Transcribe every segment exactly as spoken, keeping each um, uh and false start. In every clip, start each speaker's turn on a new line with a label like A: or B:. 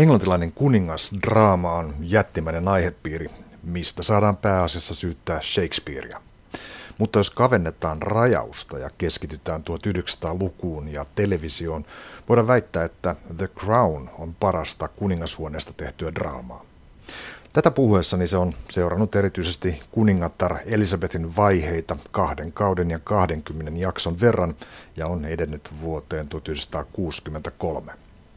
A: Englantilainen kuningasdraama on jättimäinen aihepiiri, mistä saadaan pääasiassa syyttää Shakespearea. Mutta jos kavennetaan rajausta ja keskitytään tuhatyhdeksänsataalukuun ja televisioon, voidaan väittää, että The Crown on parasta kuningashuoneesta tehtyä draamaa. Tätä puhuessani se on seurannut erityisesti kuningatar Elisabetin vaiheita kahden kauden ja kahdenkymmenen jakson verran ja on edennyt vuoteen tuhatyhdeksänsataakuusikymmentäkolme.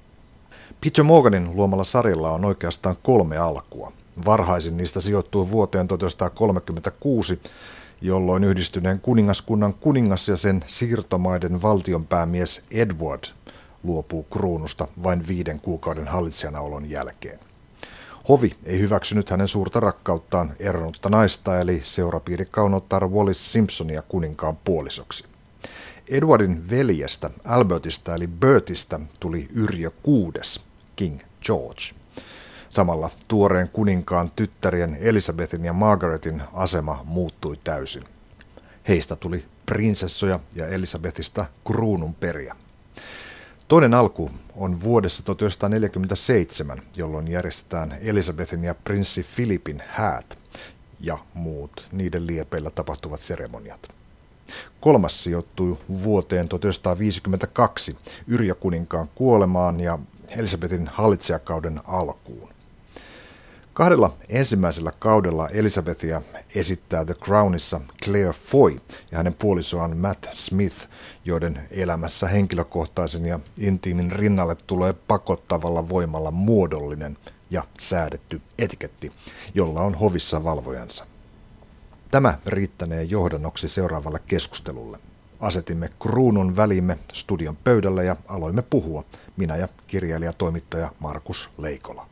A: Peter Morganin luomalla sarjalla on oikeastaan kolme alkua. Varhaisin niistä sijoittuu vuoteen tuhatyhdeksänsataakolmekymmentäkuusi, jolloin yhdistyneen kuningaskunnan kuningas ja sen siirtomaiden valtionpäämies Edward luopuu kruunusta vain viiden kuukauden hallitsijanaolon jälkeen. Hovi ei hyväksynyt hänen suurta rakkauttaan eronnutta naista eli seurapiirikaunotar Wallis Simpsonia kuninkaan puolisoksi. Edwardin veljestä Albertista eli Bertistä tuli Yrjö kuudes, King George. Samalla tuoreen kuninkaan tyttärien Elisabetin ja Margaretin asema muuttui täysin. Heistä tuli prinsessoja ja Elisabetista kruununperiä. Toinen alku on vuodessa tuhatyhdeksänsataaneljäkymmentäseitsemän, jolloin järjestetään Elisabetin ja prinssi Philipin häät ja muut niiden liepeillä tapahtuvat seremoniat. Kolmas sijoittuu vuoteen tuhatyhdeksänsataaviisikymmentäkaksi Yrjö kuninkaan kuolemaan ja Elisabetin hallitsijakauden alkuun. Kahdella ensimmäisellä kaudella Elisabetia esittää The Crownissa Claire Foy ja hänen puolisoaan Matt Smith, joiden elämässä henkilökohtaisen ja intiimin rinnalle tulee pakottavalla voimalla muodollinen ja säädetty etiketti, jolla on hovissa valvojansa. Tämä riittänee johdannoksi seuraavalle keskustelulle. Asetimme kruunun välimme studion pöydälle ja aloimme puhua, minä ja kirjailija-toimittaja Markus Leikola.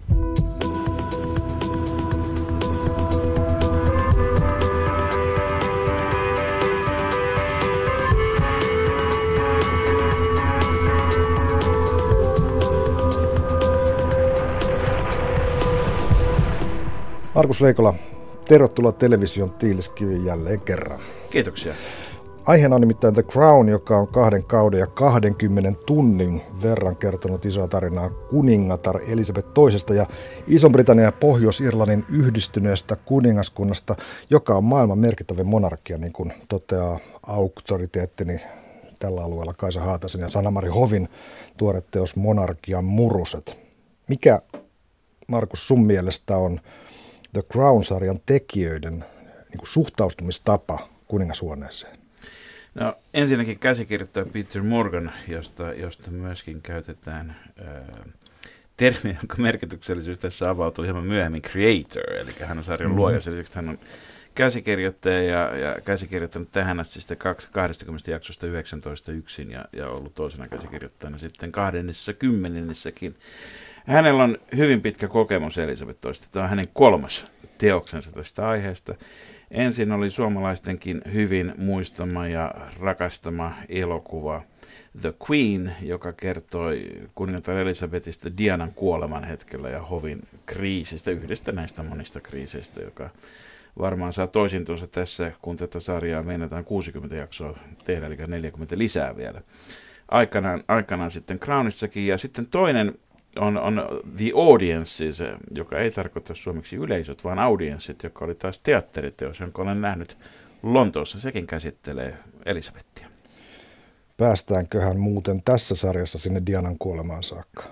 A: Markus Leikola, tervetuloa television tiiliskiviin jälleen kerran.
B: Kiitoksia.
A: Aiheena on nimittäin The Crown, joka on kahden kauden ja kahdenkymmenen tunnin verran kertonut isoa tarinaa kuningatar Elisabeth toisesta ja Iso-Britannian ja Pohjois-Irlannin yhdistyneestä kuningaskunnasta, joka on maailman merkittävin monarkia, niin kuin toteaa auktoriteettini tällä alueella Kaisa Haataisen ja Sanna-Mari Hovin tuore teos Monarkian muruset. Mikä, Markus, sun mielestä on The Crown-sarjan tekijöiden niin kuin suhtautumistapa kuningashuoneeseen?
B: No, ensinnäkin käsikirjoittaja Peter Morgan, josta, josta myöskin käytetään ää, termiä, jonka merkityksellisyys tässä avautuu hieman myöhemmin, creator, eli hän on sarjan mm-hmm. luoja, sen lisäksi hän on käsikirjoittaja ja, ja käsikirjoittanut tähän asti sitten kaksikymmentä jaksosta yhdeksäntoista yksin ja, ja ollut toisena käsikirjoittajana sitten kahdennessa kymmenennessäkin. Hänellä on hyvin pitkä kokemus Elisabeth toisesta. Tämä on hänen kolmas teoksensa tästä aiheesta. Ensin oli suomalaistenkin hyvin muistama ja rakastama elokuva The Queen, joka kertoi kuningatar Elisabetista Dianan kuoleman hetkellä ja hovin kriisistä, yhdestä näistä monista kriiseistä, joka varmaan saa toisintonsa tässä, kun tätä sarjaa meinataan kuusikymmentä jaksoa tehdä, eli neljäkymmentä lisää vielä. Aikanaan, aikanaan sitten Crownissakin, ja sitten toinen On, on The Audiences, joka ei tarkoita suomeksi yleisöt, vaan audienssit, joka oli taas teatteriteos, jonka olen nähnyt Lontoossa. Sekin käsittelee Elisabetia.
A: Päästäänköhän muuten tässä sarjassa sinne Dianan kuolemaan saakka?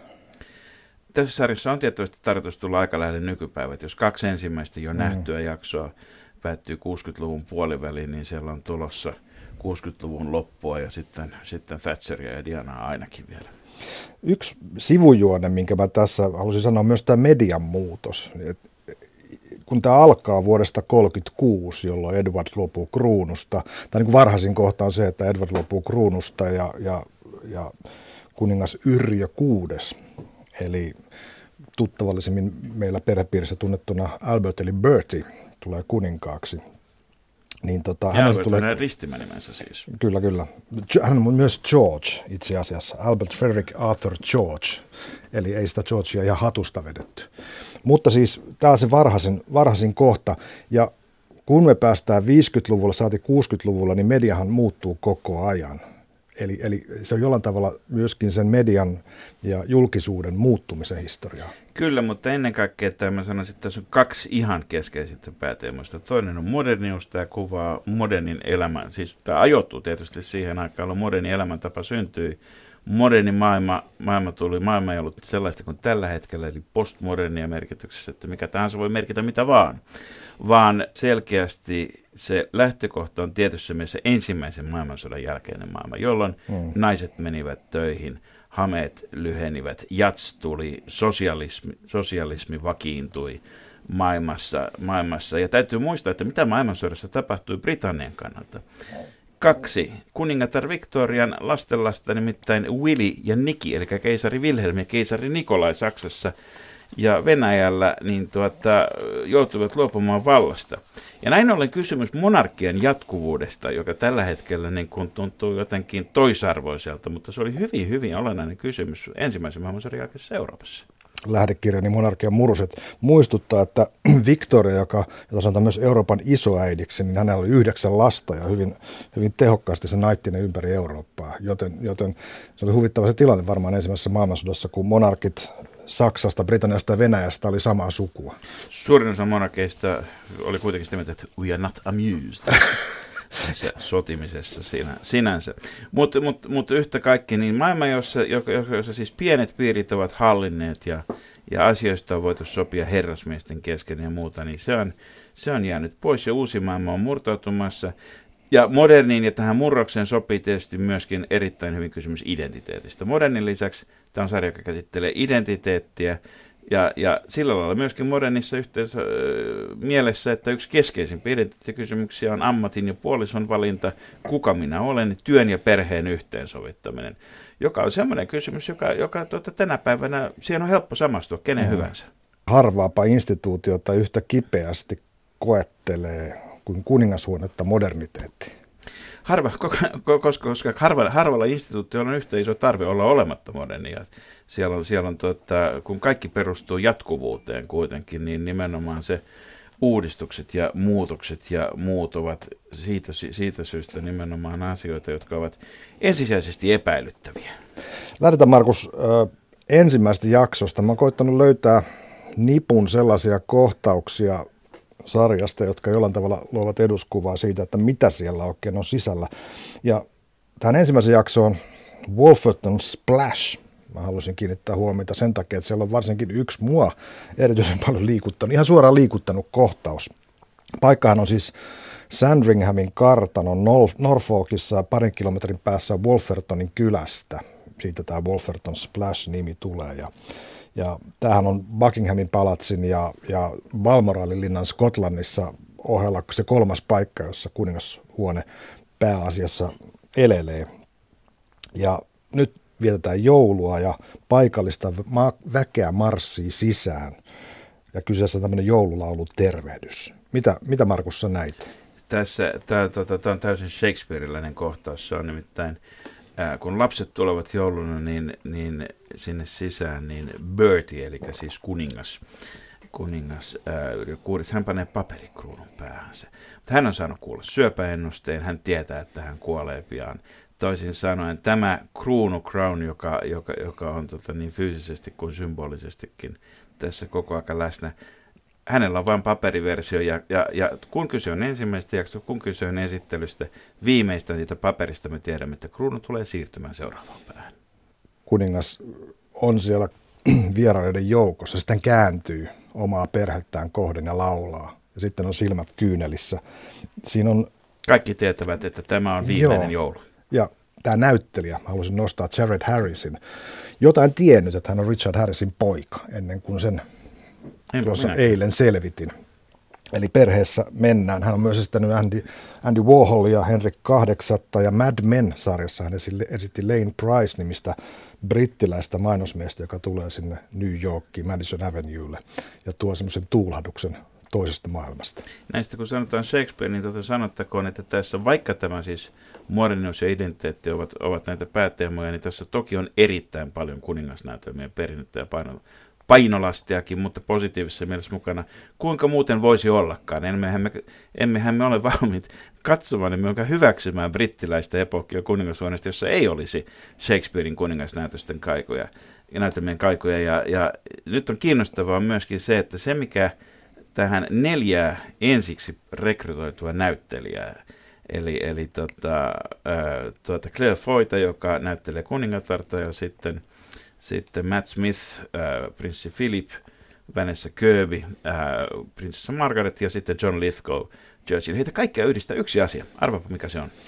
B: Tässä sarjassa on tietysti tarkoitus tulla aika lähelle nykypäivät. Jos kaksi ensimmäistä jo mm. nähtyä jaksoa päättyy kuusikymmentäluvun puoliväliin, niin siellä on tulossa kuusikymmentäluvun loppua ja sitten, sitten Thatcheria ja Dianaa ainakin vielä.
A: Yksi sivujuone, minkä mä tässä halusin sanoa, on myös tämä median muutos. Et kun tämä alkaa vuodesta tuhatyhdeksänsataakolmekymmentäkuusi, jolloin Edward luopuu kruunusta, tai niin kuin varhaisin kohta on se, että Edward luopuu kruunusta ja, ja, ja kuningas Yrjö kuudes, eli tuttavallisemmin meillä perhepiirissä tunnettuna Albert eli Bertie, tulee kuninkaaksi. Niin tota,
B: ja Albert tulee... on ristimänimensä siis.
A: Kyllä, kyllä. Hän on myös George itse asiassa. Albert Frederick Arthur George. Eli ei sitä Georgea ihan hatusta vedetty. Mutta siis tämä on se varhaisin, varhaisin kohta. Ja kun me päästään viisikymmentäluvulla, saati kuusikymmentäluvulla, niin mediahan muuttuu koko ajan. Eli, eli se on jollain tavalla myöskin sen median ja julkisuuden muuttumisen historiaa.
B: Kyllä, mutta ennen kaikkea, että mä sanoisin, että tässä on kaksi ihan keskeisintä pääteemoista. Toinen on modernius, tämä kuvaa modernin elämän, siis tämä ajoittuu tietysti siihen aikaan, jolloin moderni elämäntapa syntyi. Moderni maailma, maailma tuli, maailma ei ollut sellaista kuin tällä hetkellä, eli postmodernia merkityksessä, että mikä tahansa voi merkitä mitä vaan, vaan selkeästi se lähtökohta on tietyssä mielessä ensimmäisen maailmansodan jälkeinen maailma, jolloin mm. naiset menivät töihin, hameet lyhenivät, jats tuli, sosialismi, sosialismi vakiintui maailmassa, maailmassa. Ja täytyy muistaa, että mitä maailmansodassa tapahtui Britannian kannalta. Kaksi. Kuningatar Victorian lastenlasta, nimittäin Willy ja Niki, eli keisari Wilhelm ja keisari Nikolai Saksassa ja Venäjällä, niin tuota, joutuivat luopumaan vallasta. Ja näin ollen kysymys monarkian jatkuvuudesta, joka tällä hetkellä niin kun tuntuu jotenkin toisarvoiselta, mutta se oli hyvin, hyvin olennainen kysymys ensimmäisen maailmansodan jälkeisessä Euroopassa.
A: Lähdekirjani Monarkian muruset muistuttaa, että Victoria, joka, jota sanotaan myös Euroopan isoäidiksi, niin hänellä oli yhdeksän lasta ja hyvin, hyvin tehokkaasti se naittinen ympäri Eurooppaa. Joten, joten se oli huvittava se tilanne varmaan ensimmäisessä maailmansodassa, kun monarkit Saksasta, Britanniasta ja Venäjästä oli samaa sukua.
B: Suurin osa monarkeista oli kuitenkin sitä mieltä, että we are not amused. Tässä sotimisessa sinä, sinänsä. Mutta mut, mut yhtä kaikki, niin maailma, jossa, jossa siis pienet piirit ovat hallinneet ja, ja asioista on voitu sopia herrasmiesten kesken ja muuta, niin se on, se on jäänyt pois ja uusi maailma on murtautumassa. Ja moderniin ja tähän murrokseen sopii tietysti myöskin erittäin hyvin kysymys identiteetistä. Modernin lisäksi tämä on sarja, joka käsittelee identiteettiä. Ja, ja sillä lailla myöskin modernissa yhteisö, mielessä, että yksi keskeisimpiä identiteettikysymyksiä on ammatin ja puolison valinta, kuka minä olen, työn ja perheen yhteensovittaminen, joka on sellainen kysymys, joka, joka tuota, tänä päivänä, siihen on helppo samastua kenen mm. hyvänsä.
A: Harvaapa instituutiota yhtä kipeästi koettelee kuin kuningashuonetta moderniteetti.
B: Harva, koska, koska harva, harvalla instituutiolla on yhtä iso tarve olla olematta modernia. Siellä on, siellä on tuota, kun kaikki perustuu jatkuvuuteen kuitenkin, niin nimenomaan se uudistukset ja muutokset ja muut ovat siitä, siitä syystä nimenomaan asioita, jotka ovat ensisijaisesti epäilyttäviä.
A: Lähdetään, Markus, ensimmäisestä jaksosta. Mä oon koittanut löytää nipun sellaisia kohtauksia sarjasta, jotka jollain tavalla luovat eduskuvaa siitä, että mitä siellä oikein on sisällä. Ja tähän ensimmäisen jaksoon Wolferton Splash. Mä haluaisin kiinnittää huomiota sen takia, että siellä on varsinkin yksi mua erityisen paljon liikuttanut, ihan suoraan liikuttanut kohtaus. Paikkahan on siis Sandringhamin kartanon Norfolkissa parin kilometrin päässä Wolfertonin kylästä. Siitä tämä Wolferton Splash-nimi tulee. Ja, ja tämähän on Buckinghamin palatsin ja, ja Balmoralin linnan Skotlannissa ohella se kolmas paikka, jossa kuningashuone pääasiassa elelee. Ja nyt vietetään joulua ja paikallista ma- väkeä marssii sisään. Ja kyseessä on tämmöinen joululaulu tervehdys. Mitä, mitä Markus sä näit?
B: Tässä tämä tota, on täysin Shakespeareläinen kohtaus. Se on nimittäin, ää, kun lapset tulevat jouluna niin, niin sinne sisään, niin Bertie, eli siis kuningas, kuningas ää, kuudet, hän panee paperikruunun päähänsä. Mutta hän on saanut kuulla syöpäennusteen, hän tietää, että hän kuolee pian. Toisin sanoen tämä kruunu crown, joka, joka, joka on tota, niin fyysisesti kuin symbolisestikin tässä koko ajan läsnä, hänellä on vain paperiversio, ja, ja, ja kun kyse on ensimmäisestä jaksosta, kun kyse on esittelystä, viimeistä siitä paperista me tiedämme, että kruunu tulee siirtymään seuraavaan päähän.
A: Kuningas on siellä vierailijoiden joukossa, sitten kääntyy omaa perhettään kohden ja laulaa, ja sitten on silmät kyynelissä. Siinä on...
B: Kaikki tietävät, että tämä on viimeinen
A: Joo.
B: joulu.
A: Ja tämä näyttelijä, haluaisin nostaa Jared Harrisin, jota en tiennyt, että hän on Richard Harrisin poika, ennen kuin sen tuossa eilen selvitin. Eli perheessä mennään. Hän on myös esittänyt Andy, Andy Warholia, Henrik kahdeksatta ja Mad Men-sarjassa. Hän esitti Lane Price-nimistä brittiläistä mainosmiestä, joka tulee sinne New Yorkiin, Madison Avenuelle, ja tuo semmoisen tuulahduksen toisesta maailmasta.
B: Näistä kun sanotaan Shakespeare, niin tuota sanottakoon, että tässä vaikka tämä siis modernius ja identiteetti ovat, ovat näitä pääteemoja, niin tässä toki on erittäin paljon kuningasnäytelmiä perinnettä ja paino, painolastiakin, mutta positiivisessa mielessä mukana. Kuinka muuten voisi ollakaan? Emmehän me, emmehän me ole valmiit katsomaan, emme ole hyväksymään brittiläistä epokkia kuningashuoneesta, jossa ei olisi Shakespearein kuningasnäytösten kaikoja ja näytelmien kaikoja. Ja, ja nyt on kiinnostavaa myöskin se, että se mikä tähän neljää ensiksi rekrytoitua näyttelijää, eli, eli tota, äh, tuota Claire Foyta, joka näyttelee kuningatarta, ja sitten, sitten Matt Smith, äh, prinssi Philip, Vanessa Kirby, äh, prinsessa Margaret ja sitten John Lithgow, Churchill. Heitä kaikkia yhdistää yksi asia. Arvaapa, mikä se on.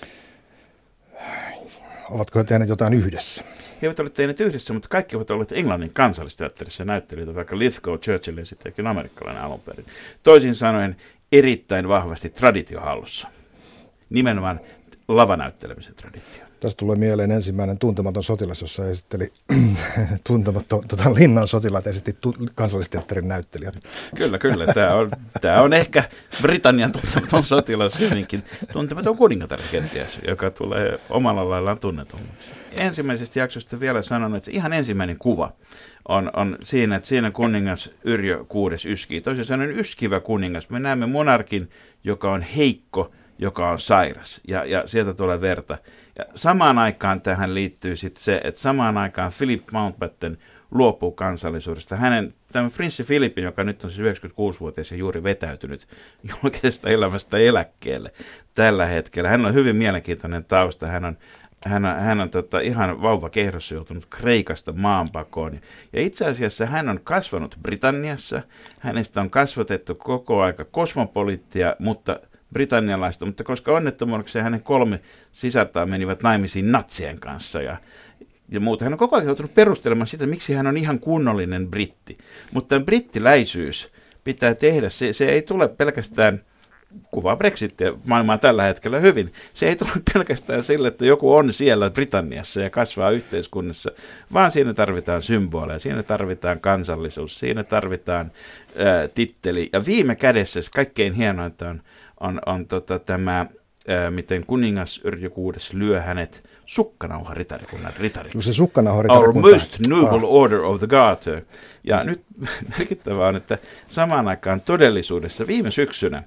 A: Ovatko he tehneet jotain yhdessä?
B: He eivät ole tehneet yhdessä, mutta kaikki ovat olleet Englannin kansallisteatterissa näyttelijöitä, vaikka Lithgow, Churchill ja sittenkin amerikkalainen alun perin. Toisin sanoen erittäin vahvasti traditiohallussa. Nimenomaan lavanäyttelemisen traditio.
A: Tästä tulee mieleen ensimmäinen Tuntematon sotilas, jossa esitteli Tuntematon tota, Linnan sotilaat, esitti tu- kansallisteatterin näyttelijät.
B: Kyllä, kyllä. Tämä on, tämä on ehkä Britannian Tuntematon sotilas, hyvinkin Tuntematon kuningatar kenties, joka tulee omalla laillaan tunnetummaksi. Ensimmäisestä jaksosta vielä sanon, että ihan ensimmäinen kuva on, on siinä, että siinä kuningas Yrjö kuudes yskii. Toisin sanoen yskivä kuningas. Me näemme monarkin, joka on heikko, joka on sairas, ja, ja sieltä tulee verta. Ja samaan aikaan tähän liittyy sitten se, että samaan aikaan Philip Mountbatten luopuu kansallisuudesta. Hänen, tämä prinssi Philipin, joka nyt on siis yhdeksänkymmentäkuusivuotias ja juuri vetäytynyt julkisesta elämästä eläkkeelle tällä hetkellä. Hän on hyvin mielenkiintoinen tausta. Hän on, hän on, hän on tota, ihan vauvakehdossa joutunut Kreikasta maanpakoon. Ja itse asiassa hän on kasvanut Britanniassa. Hänestä on kasvatettu koko aika kosmopoliittia, mutta britannialaista, mutta koska onnettomuudeksi hänen kolme sisartaan menivät naimisiin natsien kanssa ja, ja muuta. Hän on koko ajan joutunut perustelemaan sitä, miksi hän on ihan kunnollinen britti. Mutta tämän brittiläisyys pitää tehdä, se, se ei tule pelkästään, kuvaa Brexitia maailmaa tällä hetkellä hyvin, se ei tule pelkästään sille, että joku on siellä Britanniassa ja kasvaa yhteiskunnassa, vaan siinä tarvitaan symboleja, siinä tarvitaan kansallisuus, siinä tarvitaan ää, titteli. Ja viime kädessä kaikkein hienointa on on, on tota, tämä, ää, miten kuningas Yrjö kuudes lyö hänet sukkanauhan ritarikunnan ritariksi.
A: Se sukkanauhan ritarikunta.
B: Our most noble ah. order of the garter. Ja nyt merkittävää on, että samaan aikaan todellisuudessa viime syksynä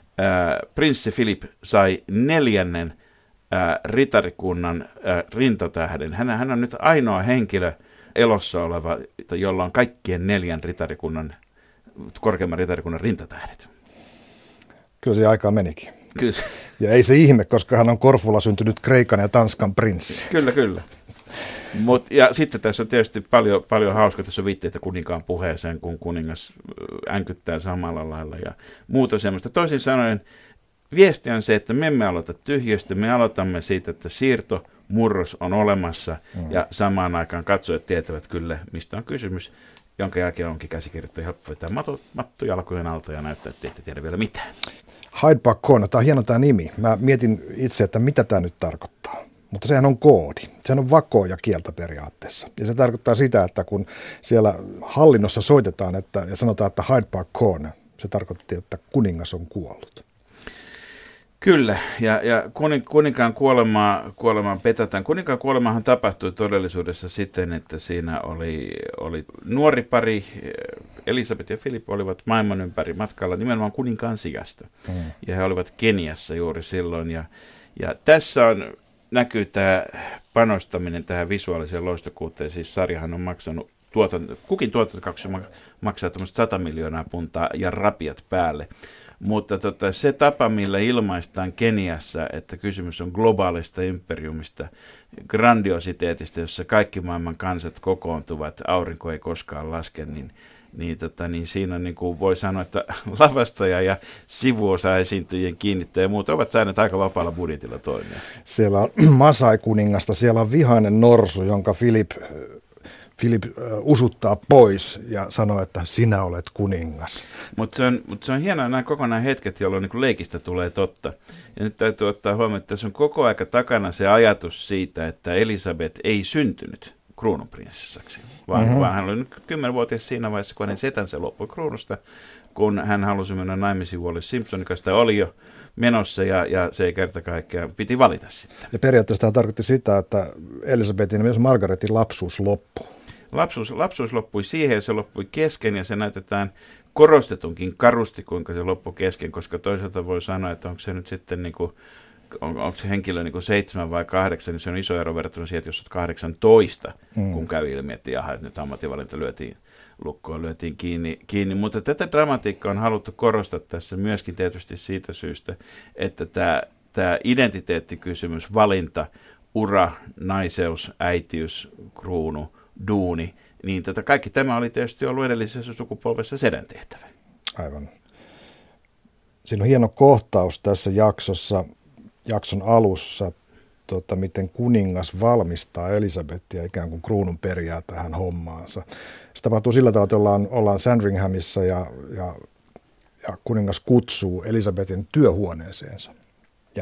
B: ää, prinssi Philip sai neljännen ää, ritarikunnan ää, rintatähden. Hän, hän on nyt ainoa henkilö elossa oleva, jolla on kaikkien neljän ritarikunnan, korkeimman ritarikunnan rintatähdet.
A: Kyllä se aikaa menikin.
B: Kyllä.
A: Ja ei se ihme, koska hän on Korfulla syntynyt Kreikan ja Tanskan prinssi.
B: Kyllä, kyllä. Mut, ja sitten tässä on tietysti paljon, paljon hauskaa, tässä on viitteitä kuninkaan puheeseen, kun kuningas änkyttää samalla lailla ja muuta semmoista. Toisin sanoen viesti on se, että me emme aloita tyhjöstä, me aloitamme siitä, että siirto, murros on olemassa mm. ja samaan aikaan katsojat tietävät kyllä, mistä on kysymys. Jonka jälkeen onkin käsikirjoittaja helppo vetää matto, matto jalkojen alta ja näyttää, että ette tiedä vielä mitään.
A: Hyde Park Corner, tämä on hieno tämä nimi. Mä mietin itse, että mitä tämä nyt tarkoittaa. Mutta sehän on koodi. Sehän on vakoja kieltä periaatteessa. Ja se tarkoittaa sitä, että kun siellä hallinnossa soitetaan että, ja sanotaan, että Hyde Park Corner, se tarkoitti, että kuningas on kuollut.
B: Kyllä, ja, ja kunin, kuninkaan kuolemaa, kuolemaan petätään. Kuninkaan kuolemahan tapahtui todellisuudessa siten, että siinä oli, oli nuori pari, Elisabeth ja Philip olivat maailman ympäri matkalla nimenomaan kuninkaan sijasta. Mm. Ja he olivat Keniassa juuri silloin. Ja, ja tässä on, näkyy tämä panostaminen tähän visuaaliseen loistokuuteen. Siis sarjahan on maksanut, tuotan, kukin tuotantokausi maksaa sata miljoonaa puntaa ja rapiat päälle. Mutta tota, se tapa, millä ilmaistaan Keniassa, että kysymys on globaalista imperiumista, grandiositeetista, jossa kaikki maailman kansat kokoontuvat, aurinko ei koskaan laske, niin, niin, tota, niin siinä niin kuin voi sanoa, että lavastaja ja sivuosa-esiintyjien kiinnittäjä ja muut ovat saaneet aika vapaalla budjetilla toimia.
A: Siellä on Masai-kuningasta, siellä on vihainen norsu, jonka Philip... Philip usuttaa pois ja sanoo, että sinä olet kuningas.
B: Mutta se, mut se on hienoa nämä kokonaan hetket, jolloin niin leikistä tulee totta. Ja nyt täytyy ottaa huomioon, että tässä on koko aika takana se ajatus siitä, että Elisabeth ei syntynyt kruununprinsessaksi, vaan, mm-hmm. vaan hän oli nyt kymmenvuotias siinä vaiheessa, kun hänen setänsä loppui kruunusta, kun hän halusi mennä naimisiin Wallis Simpsonin kanssa, oli jo menossa ja, ja se ei kerta kaikkiaan piti valita sitten.
A: Ja periaatteessa tämä tarkoitti sitä, että Elisabetin ja myös Margaretin lapsuus loppui.
B: lapsuus, lapsuus loppui siihen ja se loppui kesken ja se näytetään korostetunkin karusti, kuinka se loppui kesken, koska toisaalta voi sanoa, että onko se nyt sitten niin kuin, on, onko se henkilö niin kuin seitsemän vai kahdeksan, niin se on iso ero verrattuna siihen, että jos olet kahdeksantoista, mm. kun kävi ilmi, että jaha, että nyt ammatinvalinta lyötiin lukkoon, lyötiin kiinni, kiinni. Mutta tätä dramatiikkaa on haluttu korostaa tässä myöskin tietysti siitä syystä, että tämä, tämä identiteettikysymys, valinta, ura, naiseus, äitiys, kruunu, duuni, niin tota, kaikki tämä oli tietysti ollut edellisessä sukupolvessa sedän tehtävä.
A: Aivan. Siinä on hieno kohtaus tässä jaksossa, jakson alussa, tota, miten kuningas valmistaa Elisabetia ikään kuin kruunun perijää tähän hommaansa. Se tapahtuu sillä tavalla, että ollaan, ollaan Sandringhamissa ja, ja, ja kuningas kutsuu Elisabetin työhuoneeseensa. Ja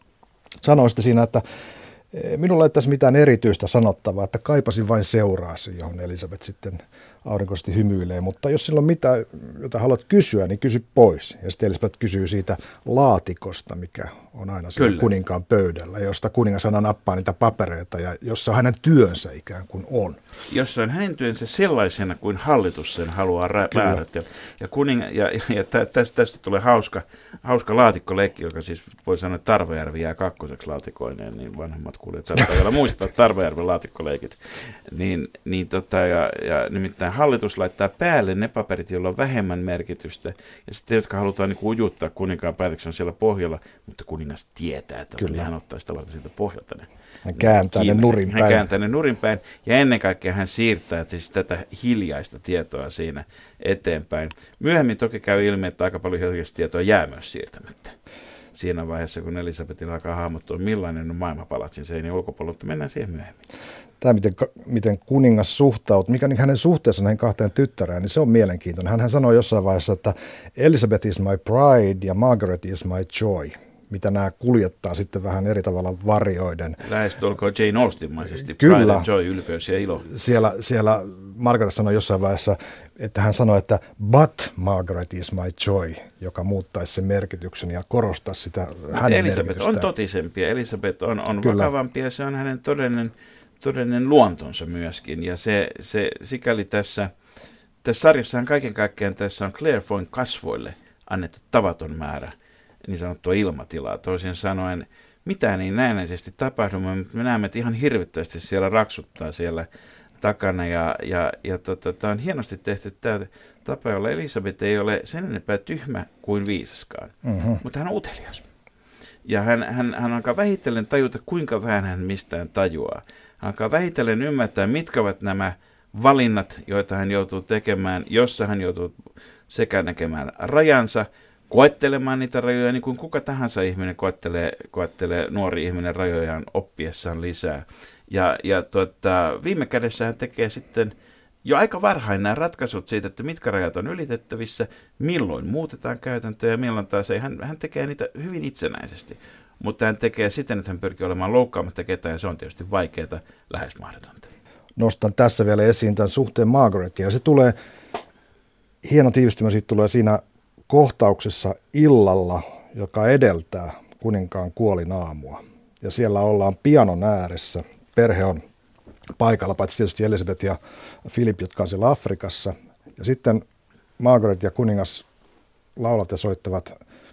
A: sanoi sitten siinä, että minulla ei tässä mitään erityistä sanottavaa, että kaipasin vain seuraasi, johon Elisabeth sitten aurinkoisesti hymyilee. Mutta jos sillä on mitään, jota haluat kysyä, niin kysy pois. Ja sitten Elisabeth kysyy siitä laatikosta, mikä on aina siellä kuninkaan pöydällä, josta kuningas aina nappaa niitä papereita ja jossa hänen työnsä ikään kuin on.
B: Jossa on hänen työnsä sellaisena kuin hallitus sen haluaa määrätä. Ja, ja, kuning, ja, ja, ja tästä, tästä tulee hauska, hauska laatikkoleikki, joka siis voi sanoa, että Tarvajärvi jää kakkoseksi laatikoineen, niin vanhemmat kuulijat saattaa vielä muistaa Tarvajärven laatikkoleikit. Niin, niin tota, ja, ja nimittäin hallitus laittaa päälle ne paperit, joilla on vähemmän merkitystä, ja sitten jotka halutaan niin ujuttaa kuninkaan päätöksen siellä pohjalla, mutta kuningas tietää, että Kyllä. hän ottaa sitä varten siitä pohjalta ne.
A: Hän kääntää ne nurin päin.
B: Hän kääntää ne nurin päin, ja ennen kaikkea hän siirtää siis tätä hiljaista tietoa siinä eteenpäin. Myöhemmin toki käy ilmi, että aika paljon hiljaista tietoa jää myös siirtämättä. Siinä vaiheessa, kun Elisabetilla alkaa hahmottua, millainen on maailma palatsin seinien ulkopuolella, mutta mennään siihen myöhemmin.
A: Tämä, miten, miten kuningas suhtautuu, mikä hänen suhteessa näihin kahteen tyttärään, niin se on mielenkiintoinen. Hänhän sanoi jossain vaiheessa, että Elizabeth is my pride ja Margaret is my joy, mitä nämä kuljettaa sitten vähän eri tavalla varjoiden.
B: Lähestulkoon Jane Austen-maisesti.
A: Kyllä.
B: Pride and joy, ylpeys ja ilo.
A: Siellä, siellä Margaret sanoi jossain vaiheessa, että hän sanoi, että but Margaret is my joy, joka muuttaisi sen merkityksen ja korostaisi sitä hänen
B: Elisabeth
A: merkitystään.
B: on totisempi, Elisabeth on, on vakavampi ja se on hänen todellinen, todellinen luontonsa myöskin. Ja se, se sikäli tässä, tässä sarjassahan kaiken kaikkiaan tässä on Claire Foyn kasvoille annettu tavaton määrä niin sanottua ilmatilaa. Toisin sanoen mitään ei näennäisesti tapahdu, mutta me näemme, että ihan hirvittävästi siellä raksuttaa siellä takana. Ja, ja, ja tota, tämä on hienosti tehty tämä tapa, jolla Elisabeth ei ole sen enempää tyhmä kuin viisaskaan, mm-hmm. mutta hän on utelias. Ja hän, hän, hän alkaa vähitellen tajuta, kuinka vähän hän mistään tajuaa. Hän alkaa vähitellen ymmärtää, mitkä ovat nämä valinnat, joita hän joutuu tekemään, jossa hän joutuu sekä näkemään rajansa, koettelemaan niitä rajoja, niin kuin kuka tahansa ihminen koettelee, koettelee nuori ihminen rajojaan oppiessaan lisää. Ja, ja tuota, viime kädessä hän tekee sitten jo aika varhain nämä ratkaisut siitä, että mitkä rajat on ylitettävissä, milloin muutetaan käytäntöjä ja milloin taas ei. Hän, hän tekee niitä hyvin itsenäisesti, mutta hän tekee siten, että hän pyrkii olemaan loukkaamatta ketään, ja se on tietysti vaikeaa, lähes mahdotonta.
A: Nostan tässä vielä esiin tämän suhteen Margaretiin, ja se tulee, hieno tiivistymä siitä tulee siinä kohtauksessa illalla, joka edeltää kuninkaan kuolinaamua. Ja siellä ollaan pianon ääressä. Perhe on paikalla, paitsi tietysti Elizabeth ja Philip, jotka on siellä Afrikassa. Ja sitten Margaret ja kuningas laulat ja soittavat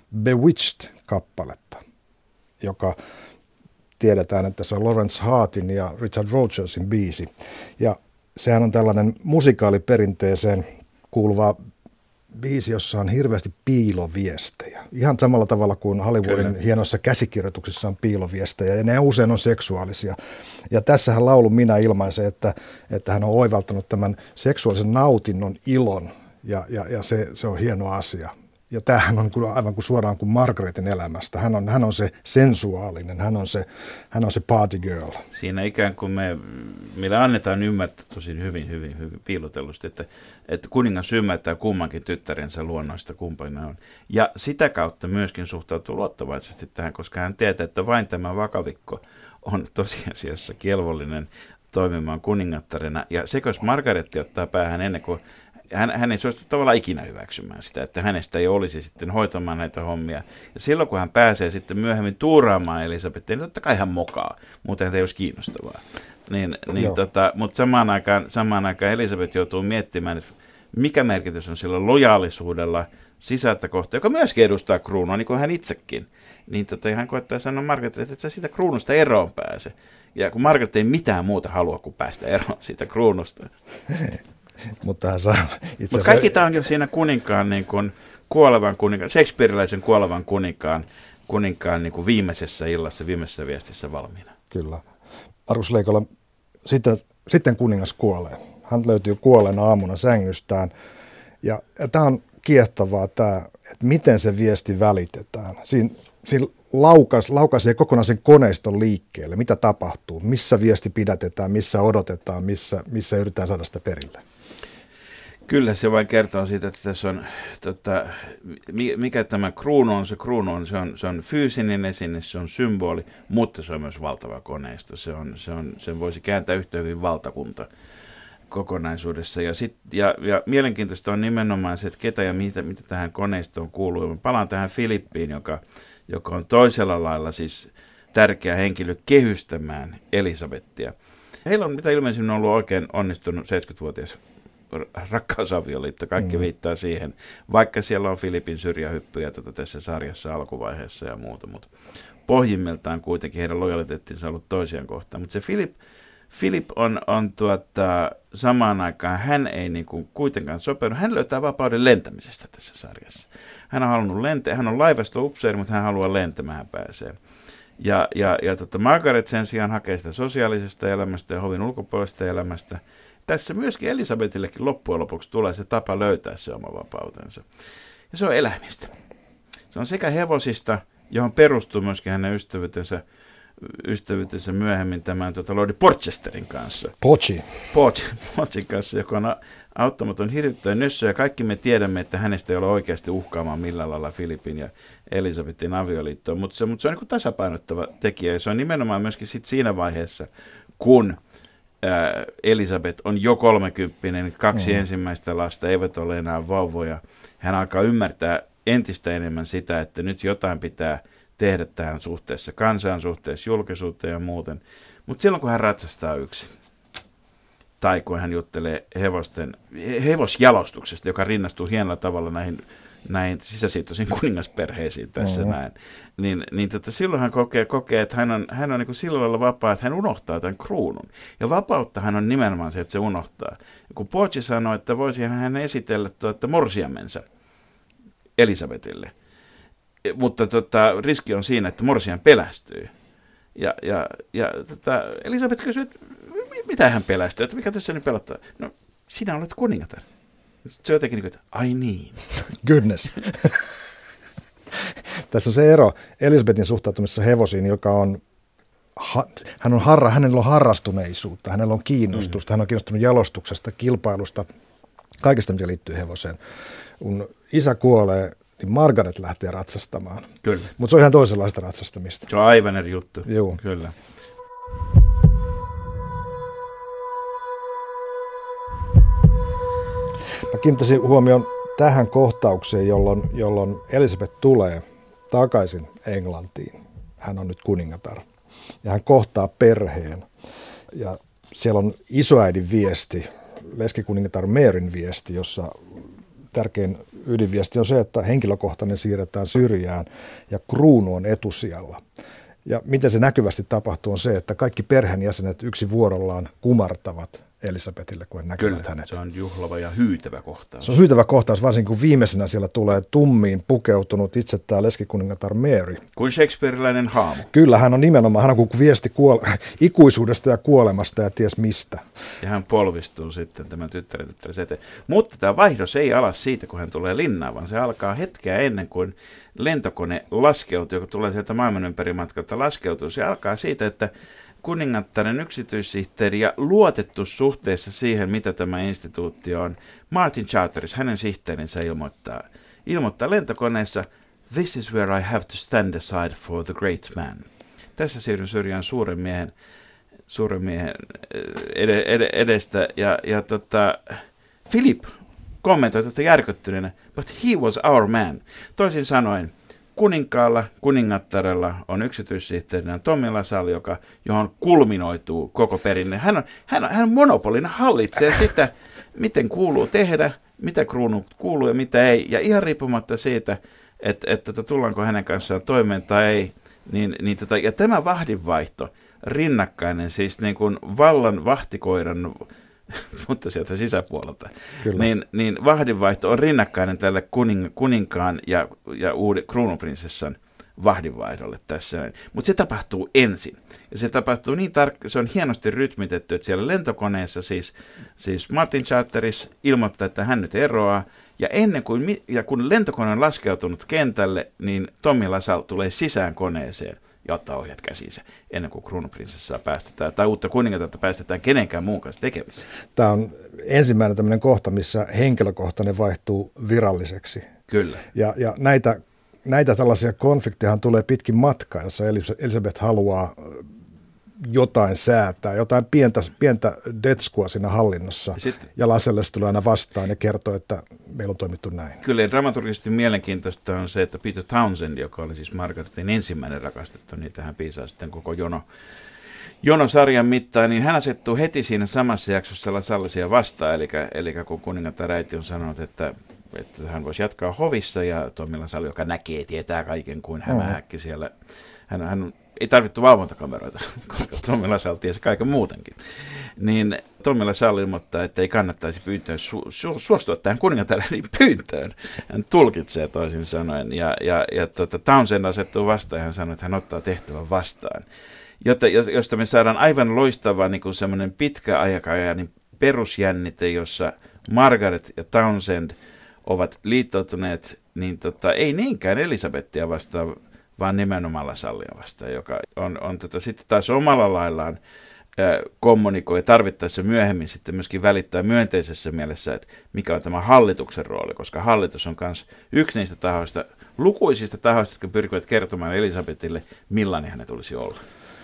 A: Bewitched-kappaletta, joka tiedetään, että se on Lawrence Hartin ja Richard Rogersin biisi. Ja sehän on tällainen musikaaliperinteeseen kuuluva biisi, jossa on hirveästi piiloviestejä. Ihan samalla tavalla kuin Hollywoodin Kyllä. hienoissa käsikirjoituksissa on piiloviestejä, ja ne usein on seksuaalisia. Ja tässähän laulu Minä ilmaisee, että, että hän on oivaltanut tämän seksuaalisen nautinnon ilon, ja, ja, ja se, se on hieno asia. Ja tämähän on aivan kuin suoraan kuin Margaretin elämästä. Hän on, hän on se sensuaalinen, hän on se, hän on se party girl.
B: Siinä ikään kuin me, meille annetaan ymmärtää tosi hyvin, hyvin, hyvin piilotellusti, että, että kuningas ymmärtää kummankin tyttärensä luonnoista kumpana on. Ja sitä kautta myöskin suhtautuu luottavaisesti tähän, koska hän tietää, että vain tämä vakavikko on tosiasiassa kelvollinen toimimaan kuningattarena. Ja se, jos Margaretti ottaa päähän ennen kuin Hän, hän ei suostu tavallaan ikinä hyväksymään sitä, että hänestä ei olisi sitten hoitamaan näitä hommia. Ja silloin, kun hän pääsee sitten myöhemmin tuuraamaan Elisabetia, niin totta kai hän mokaa, muuten ei olisi kiinnostavaa. Niin, niin tota, mutta samaan aikaan, samaan aikaan Elisabeth joutuu miettimään, että mikä merkitys on sillä lojaalisuudella sisältä kohtaa, joka myöskin edustaa kruunua, niin kuin hän itsekin. Niin tota, hän koettaa sanoa Margaretille, että sä siitä kruunusta eroon pääse. Ja kun Margaret ei mitään muuta halua kuin päästä eroon siitä kruunusta.
A: Mutta hän saa itse
B: Mut kaikki tämä onkin siinä kuninkaan, niin kuin, kuolevan kuninkaan, shakespearilaisen kuolevan kuninkaan, kuninkaan niin kuin viimeisessä illassa, viimeisessä viestissä valmiina.
A: Kyllä. Markus Leikola, sitten, sitten kuningas kuolee. Hän löytyy kuolleena aamuna sängystään. Ja, ja tämä on kiehtovaa, tämä, että miten se viesti välitetään. Siinä, siinä laukas, laukaisee kokonaisen koneiston liikkeelle. Mitä tapahtuu? Missä viesti pidätetään, missä odotetaan, missä, missä yritetään saada sitä perille?
B: Kyllä se vain kertoo siitä, että tässä on, tota, mikä tämä kruunu on, se kruunu on, se on, se on fyysinen esine, se on symboli, mutta se on myös valtava koneisto. Se on, se on, sen voisi kääntää yhtä hyvin valtakunta kokonaisuudessa. Ja, sit, ja, ja mielenkiintoista on nimenomaan se, että ketä ja mitä, mitä tähän koneistoon kuuluu. Mä palaan tähän Filippiin, joka, joka on toisella lailla siis tärkeä henkilö kehystämään Elisabettia. Heillä on mitä ilmeisimmin ollut oikein onnistunut seitsemänkymmentävuotias rakkausavioliitto, kaikki mm. viittaa siihen, vaikka siellä on Filipin syrjähyppyjä tuota tässä sarjassa alkuvaiheessa ja muuta, mutta pohjimmiltaan kuitenkin heidän lojaliteettinsa on ollut toisiaan kohtaan. Mutta se Philip, Philip on, on tuota, samaan aikaan, hän ei niinku kuitenkaan sopeudu, hän löytää vapauden lentämisestä tässä sarjassa. Hän on halunnut lentää, hän on laivasto-upseeri, mutta hän haluaa lentämään, hän pääsee. Ja, ja, ja tota Margaret sen sijaan hakee sitä sosiaalisesta elämästä ja hovin ulkopuolisesta elämästä. Tässä myöskin Elisabetillekin loppujen lopuksi tulee se tapa löytää se oma vapautensa. Ja se on eläimistä. Se on sekä hevosista, johon perustuu myöskin hänen ystävyytensä, ystävyytensä myöhemmin tämän tuota, Lordi Porchesterin kanssa.
A: Pochi.
B: Pochi. Pochin kanssa, joka on auttamaton hirvittäin nössö. Ja kaikki me tiedämme, että hänestä ei ole oikeasti uhkaamaan millään lailla Filipin ja Elisabetin avioliittoa. Mutta se, mut se on niin kuin tasapainottava tekijä. Ja se on nimenomaan myöskin sit siinä vaiheessa, kun Elisabeth on jo kolmekymppinen, kaksi mm. ensimmäistä lasta eivät ole enää vauvoja. Hän alkaa ymmärtää entistä enemmän sitä, että nyt jotain pitää tehdä tähän suhteessa kansaan, suhteessa julkisuuteen ja muuten. Mutta silloin kun hän ratsastaa yksin, tai kun hän juttelee hevosten, hevosjalostuksesta, joka rinnastuu hienolla tavalla näihin, näihin sisäsiittoisiin kuningasperheisiin tässä mm-hmm. näin, niin, niin tota, silloin hän kokee, kokee että hän on, hän on niin kuin sillä lailla vapaa, että hän unohtaa tämän kruunun. Ja vapautta hän on nimenomaan se, että se unohtaa. Ja kun Pochi sanoi, että voisi hän esitellä tuota morsiamensa Elisabetille, mutta tota, riski on siinä, että morsian pelästyy. Ja, ja, ja tota, Elisabeth kysyy, että mitä hän pelästyy, että mikä tässä nyt pelottaa? No, sinä olet kuningatar. Se on jotenkin niin kuin, että ai niin.
A: Goodness. Tässä on se ero Elisabetin suhtautumisessa hevosiin, joka on, ha, hän on harra, hänellä on harrastuneisuutta, hänellä on kiinnostusta, mm. hän on kiinnostunut jalostuksesta, kilpailusta, kaikesta mikä liittyy hevoseen. Kun isä kuolee, niin Margaret lähtee ratsastamaan. Kyllä. Mutta se on ihan toisenlaista ratsastamista.
B: Se on aivan eri juttu.
A: Joo.
B: Kyllä.
A: Mä kiinnittäisin huomioon tähän kohtaukseen, jolloin, jolloin Elisabeth tulee takaisin Englantiin. Hän on nyt kuningatar. Ja hän kohtaa perheen. Ja siellä on isoäidin viesti, leskikuningatar Maryn viesti, jossa tärkein ydinviesti on se, että henkilökohtainen siirretään syrjään ja kruunu on etusijalla. Ja miten se näkyvästi tapahtuu on se, että kaikki perheenjäsenet yksi vuorollaan kumartavat Elisabetille, kun he näkevät
B: Kyllä,
A: hänet.
B: Se on juhlava ja hyytävä kohtaus.
A: Se on hyytävä kohtaus, varsinkin kun viimeisenä siellä tulee tummiin pukeutunut itse tämä leskikuningatar Mary.
B: Kuin shakespearilainen haamu.
A: Kyllä, hän on nimenomaan, hän on kuin viesti kuole- ikuisuudesta ja kuolemasta ja ties mistä.
B: Ja hän polvistuu sitten tämän tyttären tyttären eteen. Mutta tämä vaihdos ei ala siitä, kun hän tulee linnaan, vaan se alkaa hetkeä ennen kuin lentokone laskeutuu, joka tulee sieltä maailman ympärimatkalta laskeutuu. Se alkaa siitä, että kuningattaren yksityissihteeri ja luotettu suhteessa siihen, mitä tämä instituutti on. Martin Charteris, hänen sihteerinsä ilmoittaa, ilmoittaa lentokoneessa, "This is where I have to stand aside for the great man." Tässä siirryn syrjään suuren miehen, suuren miehen ed- ed- edestä. Ja, ja tota, Philip kommentoi tätä järkyttyneenä, "But he was our man." Toisin sanoen, kuninkaalla, kuningattarella on yksityissihteerinä Tommy LaSalle, joka, johon kulminoituu koko perinne. Hän on, hän on, hän on monopolina, hallitsee sitä, miten kuuluu tehdä, mitä kruunu kuuluu ja mitä ei. Ja ihan riippumatta siitä, että, että, että tullaanko hänen kanssaan toimeen tai ei. Niin, niin tota, ja tämä vahdinvaihto, rinnakkainen, siis niin kuin vallan vahtikoiran, mutta sieltä sisäpuolelta, niin, niin vahdinvaihto on rinnakkainen tälle kuning, kuninkaan ja, ja uuden kruununprinsessan vahdinvaihdolle tässä. Mutta se tapahtuu ensin. Ja se tapahtuu niin tarkkaan, se on hienosti rytmitetty, että siellä lentokoneessa siis, siis Martin Charteris ilmoittaa, että hän nyt eroaa. Ja ennen kuin, ja kun lentokone on laskeutunut kentälle, niin Tommy LaSalle tulee sisään koneeseen ja ottaa ohjat käsiinsä ennen kuin kruununprinsessaa päästetään tai uutta kuningatarta päästetään kenenkään muun kanssa tekemisiin.
C: Tämä on ensimmäinen tämmöinen kohta, missä henkilökohtainen vaihtuu viralliseksi.
B: Kyllä. Ja,
C: ja näitä, näitä tällaisia konflikteja tulee pitkin matkaa, jossa Elisabeth haluaa jotain säätää, jotain pientä, pientä detskua siinä hallinnossa. Sitten, ja LaSalle tulee aina vastaan ja kertoo, että meillä on toimittu näin.
B: Kyllä, ja dramaturgisesti mielenkiintoista on se, että Peter Townsend, joka oli siis Margaretin ensimmäinen rakastettu, niin tähän piisaa sitten koko jono, jonosarjan mittaan, niin hän asettuu heti siinä samassa jaksossa LaSallea vastaan, eli, eli kun kuningatar äiti on sanonut, että, että hän voisi jatkaa hovissa, ja Tommy LaSalle, joka näkee, tietää kaiken kuin hämähäkki siellä, hän, hän ei tarvittu valvontakameroita, koska Tommy LaSalle tiesi kaiken muutenkin. Niin Tommy LaSalle ilmoittaa, että ei kannattaisi pyyntöön su- su- suostua tähän kuningatareen pyyntöön. Hän tulkitsee toisin sanoen. Ja, ja, ja tota, Townsend asettuu vastaan ja hän sanoo, että hän ottaa tehtävän vastaan. Jotta, josta me saadaan aivan loistava niin kuin semmoinen pitkä aikainen perusjännite, jossa Margaret ja Townsend ovat liittoutuneet, niin tota, ei niinkään Elisabettia vastaan, vaan nimenomaan LaSallea vastaan, joka on, on tota, sitten taas omalla laillaan ää, kommunikoi ja tarvittaessa myöhemmin sitten myöskin välittää myönteisessä mielessä, että mikä on tämä hallituksen rooli, koska hallitus on myös yksi niistä tahoista, lukuisista tahoista, jotka pyrkivät kertomaan Elisabetille, millainen hänet tulisi olla.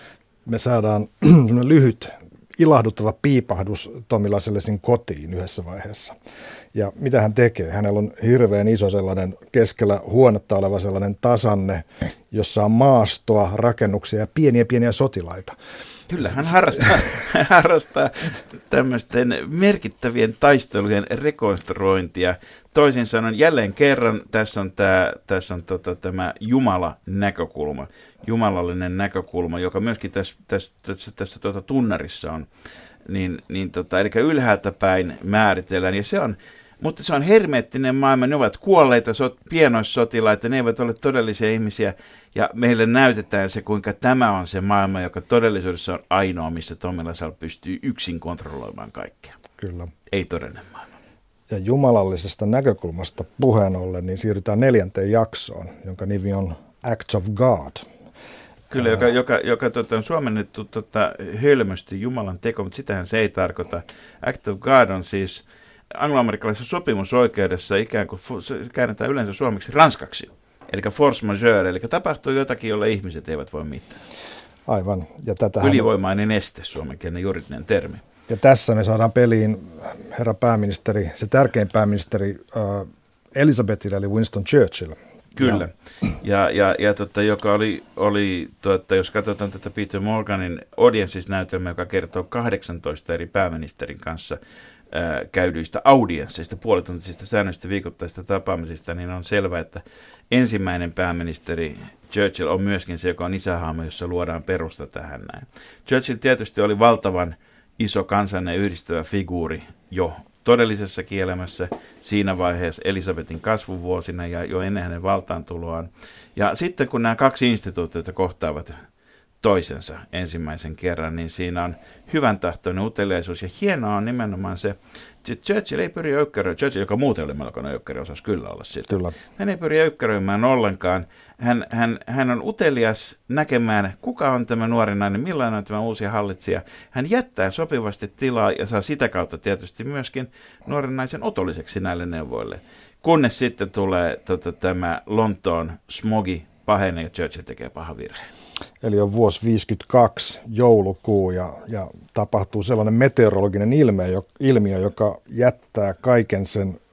C: Me saadaan lyhyt, ilahduttava piipahdus Tommy LaSallen kotiin yhdessä vaiheessa. Ja mitä hän tekee? Hänellä on hirveän iso sellainen keskellä huonetta oleva sellainen tasanne, jossa on maastoa, rakennuksia ja pieniä pieniä sotilaita.
B: Kyllä, hän harrastaa, harrastaa tämmöisten merkittävien taistelujen rekonstruointia. Toisin sanoen jälleen kerran tässä on, tämä, tässä on tota, tämä Jumala-näkökulma, jumalallinen näkökulma, joka myöskin tässä, tässä, tässä, tässä tuota, tunnarissa on. Niin, niin tota, eli ylhäältä päin määritellään, ja se on, mutta se on hermeettinen maailma, ne ovat kuolleita sot, pienoissotilaita, ne eivät ole todellisia ihmisiä, ja meille näytetään se, kuinka tämä on se maailma, joka todellisuudessa on ainoa, missä Tommy LaSalle pystyy yksin kontrolloimaan kaikkea.
C: Kyllä.
B: Ei todellinen maailma.
C: Ja jumalallisesta näkökulmasta puheen ollen, niin siirrytään neljänteen jaksoon, jonka nimi on Act of God.
B: Kyllä, joka, joka, joka tota, on suomennettu tota, hölmösti Jumalan teko, mutta sitähän se ei tarkoita. Act of God on siis angloamerikkalaisessa sopimusoikeudessa ikään kuin, se käännetään yleensä suomeksi ranskaksi, eli force majeure, eli tapahtuu jotakin, jolle ihmiset eivät voi mitään.
C: Aivan. Ja tätähän...
B: Ylivoimainen este, suomenkielinen juridinen termi.
C: Ja tässä me saadaan peliin herra pääministeri, se tärkein pääministeri uh, Elisabethille, eli Winston Churchill.
B: Kyllä, ja, ja, ja tota, joka oli, oli tuota, jos katsotaan tätä Peter Morganin Audiences-näytelmää, joka kertoo kahdeksantoista eri pääministerin kanssa ää, käydyistä audiensseista, puolituntisista säännöistä viikoittaisista tapaamisista, niin on selvää, että ensimmäinen pääministeri Churchill on myöskin se, joka on isähahmo, jossa luodaan perusta tähän näin. Churchill tietysti oli valtavan iso kansainen yhdistävä figuuri jo todellisessa kielämässä siinä vaiheessa Elisabetin kasvuvuosina ja jo ennen hänen valtaantuloaan. Ja sitten kun nämä kaksi instituutiota kohtaavat toisensa ensimmäisen kerran, niin siinä on hyvän tahtoinen uteliaisuus. Ja hienoa on nimenomaan se, että Churchill ei pyri öykkäröimään, Churchill, joka muuten oli melkoinen öykkärö, osasi kyllä olla sitä.
C: Kyllä.
B: Hän ei pyri öykkäröimään ollenkaan. Hän, hän, hän on utelias näkemään, kuka on tämä nuori nainen, millainen on tämä uusi hallitsija. Hän jättää sopivasti tilaa ja saa sitä kautta tietysti myöskin nuoren naisen otolliseksi näille neuvoille. Kunnes sitten tulee tota, tämä Lontoon smogi pahenee ja Churchill tekee paha virheen.
C: Eli on vuosi viisikymmentäkaksi joulukuu ja, ja tapahtuu sellainen meteorologinen ilmiö, ilmiö, joka jättää kaiken sen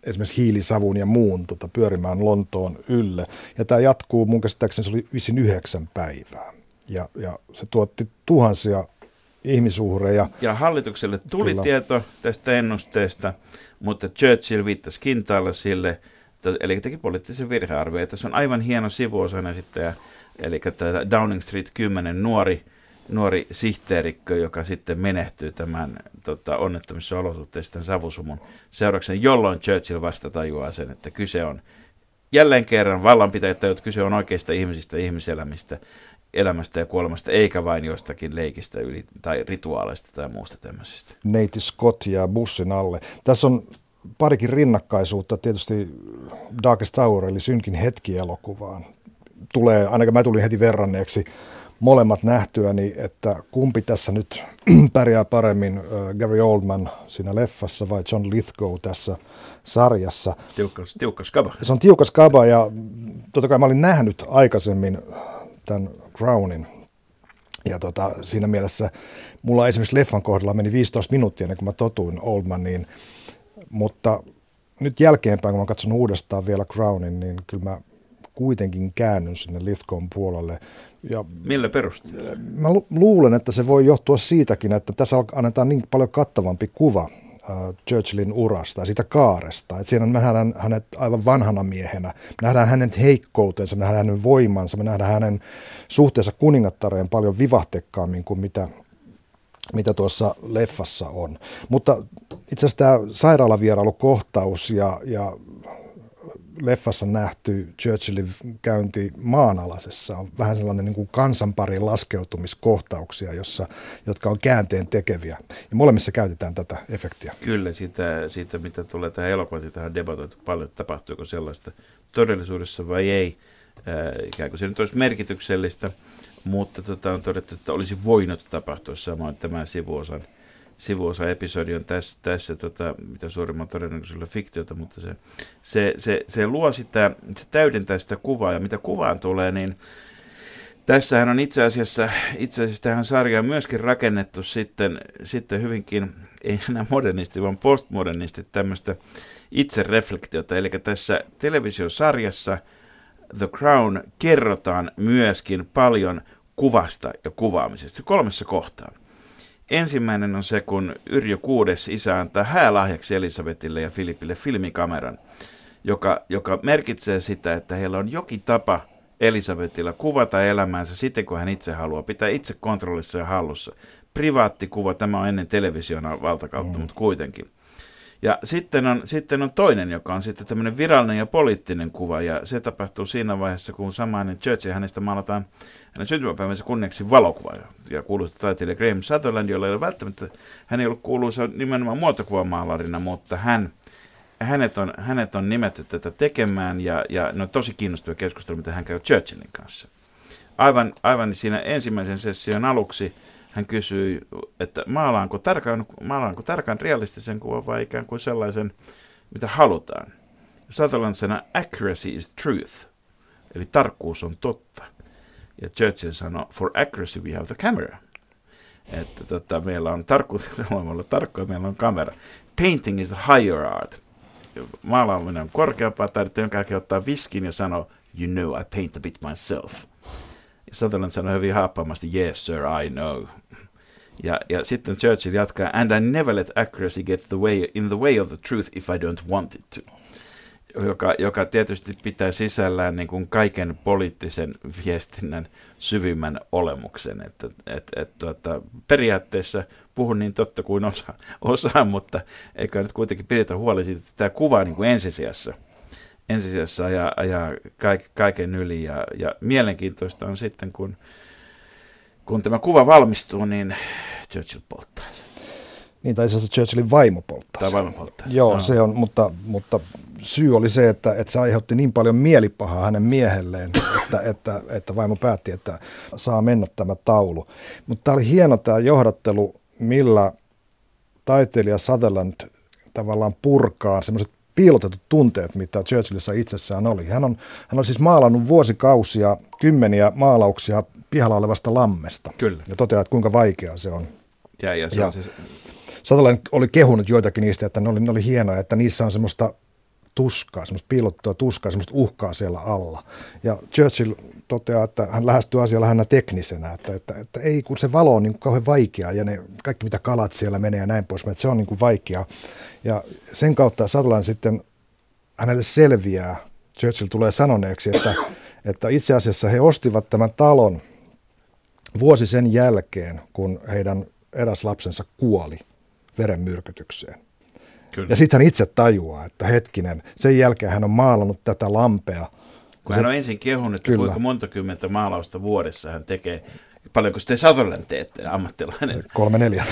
C: esimerkiksi hiilisavun ja muun tota, pyörimään Lontoon ylle. Ja tämä jatkuu, mun käsittääkseni se oli visin yhdeksän päivää. Ja, ja se tuotti tuhansia ihmisuhreja.
B: Ja hallitukselle tuli
C: Kyllä.
B: tieto tästä ennusteesta, mutta Churchill viittasi kintaalla sille, eli teki poliittisen virhearvio. Tässä on aivan hieno sivuosan esittäjä, eli tämä Downing Street kymmenen nuori, nuori sihteerikkö, joka sitten menehtyy tämän tota, onnettomissa olosuhteissa tämän savusumun seurauksena, jolloin Churchill vasta tajuaa sen, että kyse on jälleen kerran vallanpitäjät, että kyse on oikeista ihmisistä, ihmiselämistä, elämästä ja kuolemasta, eikä vain jostakin leikistä yli, tai rituaaleista tai muusta tämmöisestä.
C: Neiti Scott jää bussin alle. Tässä on parikin rinnakkaisuutta. Tietysti Darkest Hour, eli Synkin hetki -elokuvaan. Tulee, ainakin mä tulin heti verranneeksi molemmat nähtyäni, että kumpi tässä nyt pärjää paremmin, Gary Oldman siinä leffassa vai John Lithgow tässä sarjassa.
B: Tiukkas, tiukkas kaba.
C: Se on tiukas kaba, ja totta kai mä olin nähnyt aikaisemmin tämän Crownin. Ja tota, siinä mielessä mulla esimerkiksi leffan kohdalla meni viisitoista minuuttia ennen kuin mä totuin Oldmaniin, mutta nyt jälkeenpäin, kun mä katson uudestaan vielä Crownin, niin kyllä mä kuitenkin käännyn sinne Lithgown puolelle. Ja
B: millä perusteella?
C: Mä luulen, että se voi johtua siitäkin, että tässä annetaan niin paljon kattavampi kuva uh, Churchillin urasta ja siitä kaaresta. Että siinä me nähdään hänet aivan vanhana miehenä, me nähdään hänen heikkoutensa, me nähdään hänen voimansa, me nähdään hänen suhteensa kuningattareen paljon vivahteikkaammin kuin mitä, mitä tuossa leffassa on. Mutta itse asiassa tämä sairaalavierailukohtaus ja, ja leffassa nähty Churchillin käynti maanalaisessa on vähän sellainen niin kuin kansanparin laskeutumiskohtauksia, jossa, jotka on käänteen tekeviä. Ja molemmissa käytetään tätä efektiä.
B: Kyllä, siitä, siitä mitä tulee tähän elokuvaan, siitä on debatoitu paljon, että tapahtuuko sellaista todellisuudessa vai ei. Äh, ikään kuin se nyt olisi merkityksellistä, mutta tota, on todettu, että olisi voinut tapahtua samoin tämän sivuosan. Sivuosa-episodi on tässä, tässä tota, mitä suurimman todennäköisyydellä fiktiota, mutta se, se, se, se luo sitä, se täydentää sitä kuvaa, ja mitä kuvaan tulee, niin tässähän on itse asiassa, itse asiassa tähän sarjaan myöskin rakennettu sitten, sitten hyvinkin, ei enää modernisti, vaan postmodernisti tämmöistä itsereflektiota, eli tässä televisiosarjassa The Crown kerrotaan myöskin paljon kuvasta ja kuvaamisesta kolmessa kohtaa. Ensimmäinen on se, kun Yrjö kuudes isä antaa häälahjaksi Elisabetille ja Filipille filmikameran, joka, joka merkitsee sitä, että heillä on jokin tapa Elisabetilla kuvata elämäänsä siten, kun hän itse haluaa, pitää itse kontrollissa ja hallussa. Privaattikuva, tämä on ennen television valtakautta, mm. mutta kuitenkin. Ja sitten on, sitten on toinen, joka on sitten tämmöinen virallinen ja poliittinen kuva, ja se tapahtuu siinä vaiheessa, kun samainen Churchill, hänestä maalataan hänen syntymäpäivänsä kunniaksi valokuva, ja kuuluisa taiteilija Graham Sutherland, jolla ei ole välttämättä, hän ei ollut kuuluisa nimenomaan muotokuvamaalarina, mutta hän, hänet, on, hänet on nimetty tätä tekemään, ja, ja ne on tosi kiinnostava keskustelu, mitä hän käy Churchillin kanssa. Aivan, aivan siinä ensimmäisen session aluksi hän kysyi, että maalaanko tarkan, maalaanko tarkan realistisen kuvan vai ikään kuin sellaisen, mitä halutaan. Sutherland sanoi, accuracy is truth, eli tarkkuus on totta. Ja Churchill sanoi, for accuracy we have the camera. Että tota, meillä on tarkkuutta, olla tarkkoja, meillä on kamera. Painting is a higher art. Maalaaminen on korkeampaa taidetta, jonka jälkeen ottaa viskin ja sanoo, you know, I paint a bit myself. Sutherland sanoi hyvin haappaamasti, yes sir, I know. Ja, ja sitten Churchill jatkaa, and I never let accuracy get the way, in the way of the truth if I don't want it to. Joka, joka tietysti pitää sisällään niin kuin kaiken poliittisen viestinnän syvimmän olemuksen. Että, et, et, tuota, periaatteessa puhun niin totta kuin osaan, osaan, mutta eikä nyt kuitenkin pidetä huoli siitä, että tämä kuva niin kuin ensisijassa. ensisijassa ajaa, ajaa kaiken yli, ja, ja mielenkiintoista on sitten, kun, kun tämä kuva valmistuu, niin Churchill polttaa sen.
C: Niin, tai itse asiassa Churchillin vaimo polttaa sen.
B: Tai vaimo polttaa sen.
C: Joo,
B: no.
C: se on, mutta, mutta syy oli se, että, että se aiheutti niin paljon mielipahaa hänen miehelleen, että, että, että vaimo päätti, että saa mennä tämä taulu. Mutta tämä oli hieno tämä johdattelu, millä taiteilija Sutherland tavallaan purkaa semmoiset piilotetut tunteet, mitä Churchillissa itsessään oli. Hän on, hän on siis maalannut vuosikausia kymmeniä maalauksia pihalla olevasta lammesta.
B: Kyllä.
C: Ja toteaa, että kuinka vaikeaa se on.
B: Ja, ja, se
C: ja
B: on siis...
C: Sutherland oli kehunut joitakin niistä, että ne oli, ne oli hienoja, että niissä on semmoista tuskaa, semmoista piilottua tuskaa, semmoista uhkaa siellä alla. Ja Churchill toteaa, että hän lähestyy asiaa lähinnä teknisenä, että, että, että ei kun se valo on niin kuin kauhean vaikeaa ja ne kaikki mitä kalat siellä menee ja näin pois, että se on niin kuin vaikeaa. Ja sen kautta Sutherland sitten hänelle selviää, Churchill tulee sanoneeksi, että, että itse asiassa he ostivat tämän talon vuosi sen jälkeen, kun heidän eräs lapsensa kuoli verenmyrkytykseen.
B: Kyllä.
C: Ja sitten hän itse tajuaa, että hetkinen, sen jälkeen hän on maalannut tätä lampea.
B: Kun
C: se,
B: hän on ensin kehunut, että
C: kyllä.
B: kuinka monta kymmentä maalausta vuodessa hän tekee, paljonko sitten Sutherland teette, ammattilainen.
C: Kolme neljä.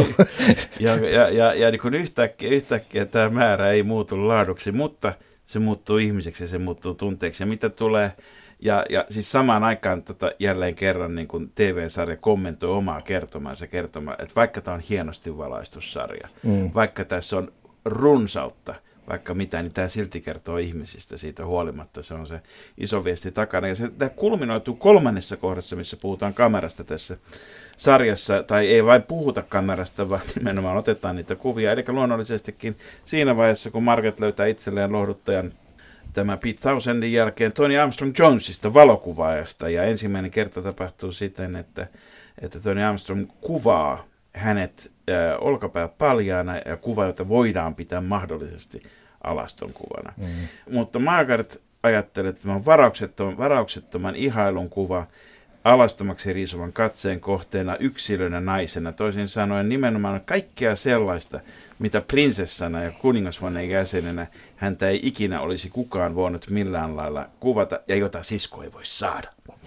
B: ja ja, ja, ja niin kun yhtäkkiä, yhtäkkiä tämä määrä ei muutu laaduksi, mutta se muuttuu ihmiseksi ja se muuttuu tunteeksi. Ja mitä tulee, ja, ja siis samaan aikaan tota, jälleen kerran niin kun T V-sarja kommentoi omaa kertomaansa kertomaan, että vaikka tämä on hienosti valaistussarja, mm. vaikka tässä on runsautta, vaikka mitä, niin tämä silti kertoo ihmisistä siitä huolimatta. Se on se iso viesti takana. Ja se, tämä kulminoituu kolmannessa kohdassa, missä puhutaan kamerasta tässä sarjassa, tai ei vain puhuta kamerasta, vaan nimenomaan otetaan niitä kuvia. Eli luonnollisestikin siinä vaiheessa, kun Margaret löytää itselleen lohduttajan tämä Pete Townsendin jälkeen Tony Armstrong Jonesista, valokuvaajasta, ja ensimmäinen kerta tapahtuu siten, että, että Tony Armstrong kuvaa hänet äh, olkapäät paljaana ja kuva, jota voidaan pitää mahdollisesti alaston kuvana. Mm-hmm. Mutta Margaret ajattelee, että tämä on varauksettoman, varauksettoman ihailun kuva alastomaksi riisuvan katseen kohteena yksilönä naisena. Toisin sanoen nimenomaan kaikkea sellaista, mitä prinsessana ja kuningashuoneen jäsenenä häntä ei ikinä olisi kukaan voinut millään lailla kuvata ja jota sisko ei voi saada.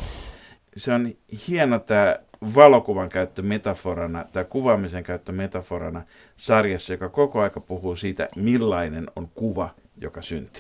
B: Se on hieno tämä valokuvan käyttö metaforana, tämä kuvaamisen käyttö metaforana sarjassa, joka koko aika puhuu siitä, millainen on kuva, joka syntyy.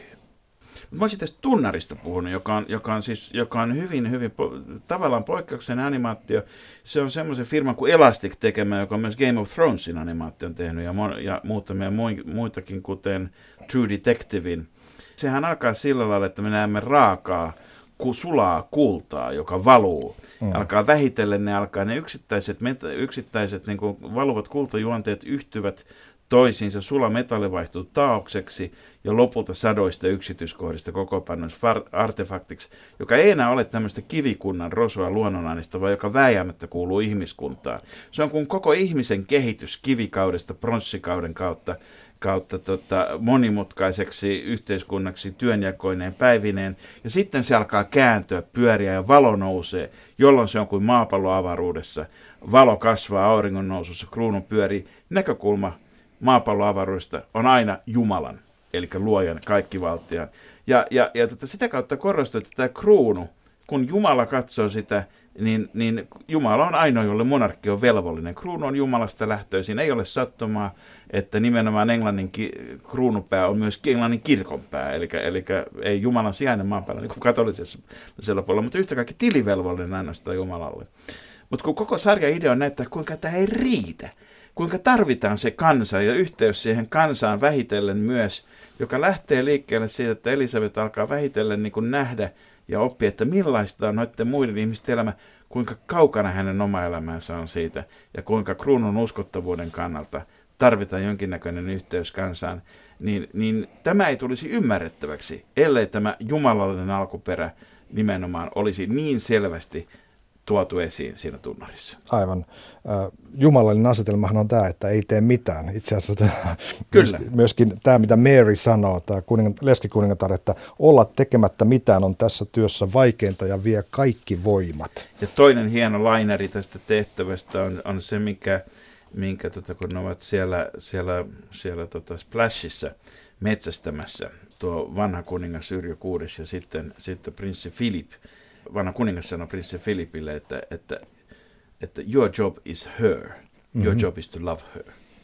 B: Mä olisin tästä tunnarista puhunut, joka on, joka on, siis, joka on hyvin, hyvin po- tavallaan poikkeuksellinen animaatio. Se on semmoisen firman kuin Elastic tekemä, joka on myös Game of Thronesin animaation tehnyt ja, mon- ja muutamia muitakin, kuten True Detectivein. Sehän alkaa sillä lailla, että me näemme raakaa, ku sulaa kultaa, joka valuu. Mm. Alkaa vähitellen, ne alkaa ne yksittäiset, meta- yksittäiset niin kuin valuvat kultajuonteet yhtyvät toisiinsa, sula metalli vaihtuu taokseksi ja lopulta sadoista yksityiskohdista kokoonpanoissa artefaktiksi, joka ei enää ole tämmöistä kivikunnan rosua luonnonainesta, vaan joka vääjäämättä kuuluu ihmiskuntaan. Se on kuin koko ihmisen kehitys kivikaudesta pronssikauden kautta, kautta tota, monimutkaiseksi yhteiskunnaksi työnjakoineen päivineen, ja sitten se alkaa kääntyä, pyöriä ja valo nousee, jolloin se on kuin maapallo avaruudessa. Valo kasvaa auringon nousussa, kruunu pyörii, näkökulma maapalloavaruudesta on aina Jumalan, eli luojan kaikkivaltiaan. Ja, ja, ja tota, sitä kautta korostuu, että tämä kruunu, kun Jumala katsoo sitä, niin, niin Jumala on ainoa, jolle monarkki on velvollinen. Kruunu on Jumalasta lähtöisin. Ei ole sattumaa, että nimenomaan Englannin ki- kruunupää on myös Englannin kirkonpää, eli, eli ei Jumalan sijainen maan päällä, niin kuin katolisella puolella, mutta yhtä kaikki tilivelvollinen ainoastaan Jumalalle. Mutta kun koko sarjan idea on näyttää, kuinka tämä ei riitä, kuinka tarvitaan se kansa ja yhteys siihen kansaan vähitellen myös, joka lähtee liikkeelle siitä, että Elisabeth alkaa vähitellen niin kuin nähdä ja oppia, että millaista on noiden muiden ihmisten elämä, kuinka kaukana hänen oma elämänsä on siitä ja kuinka kruunun uskottavuuden kannalta tarvitaan jonkinnäköinen yhteys kansaan, niin, niin tämä ei tulisi ymmärrettäväksi, ellei tämä jumalallinen alkuperä nimenomaan olisi niin selvästi tuotu esiin siinä tunnarissa.
C: Aivan. Jumalallinen asetelmahan on tämä, että ei tee mitään. Itse asiassa
B: Kyllä.
C: myöskin tämä, mitä Mary sanoo, tämä leskikuningatar, että olla tekemättä mitään on tässä työssä vaikeinta ja vie kaikki voimat.
B: Ja toinen hieno laineri tästä tehtävästä on, on se, minkä, minkä tota, kun ne ovat siellä, siellä, siellä tota Splashissa metsästämässä, tuo vanha kuningas Yrjö kuudes ja sitten, sitten prinssi Philip. Vanha kuningas sanoi prinssi Philipille, että, että, että your job is her, your mm-hmm. job is to love her.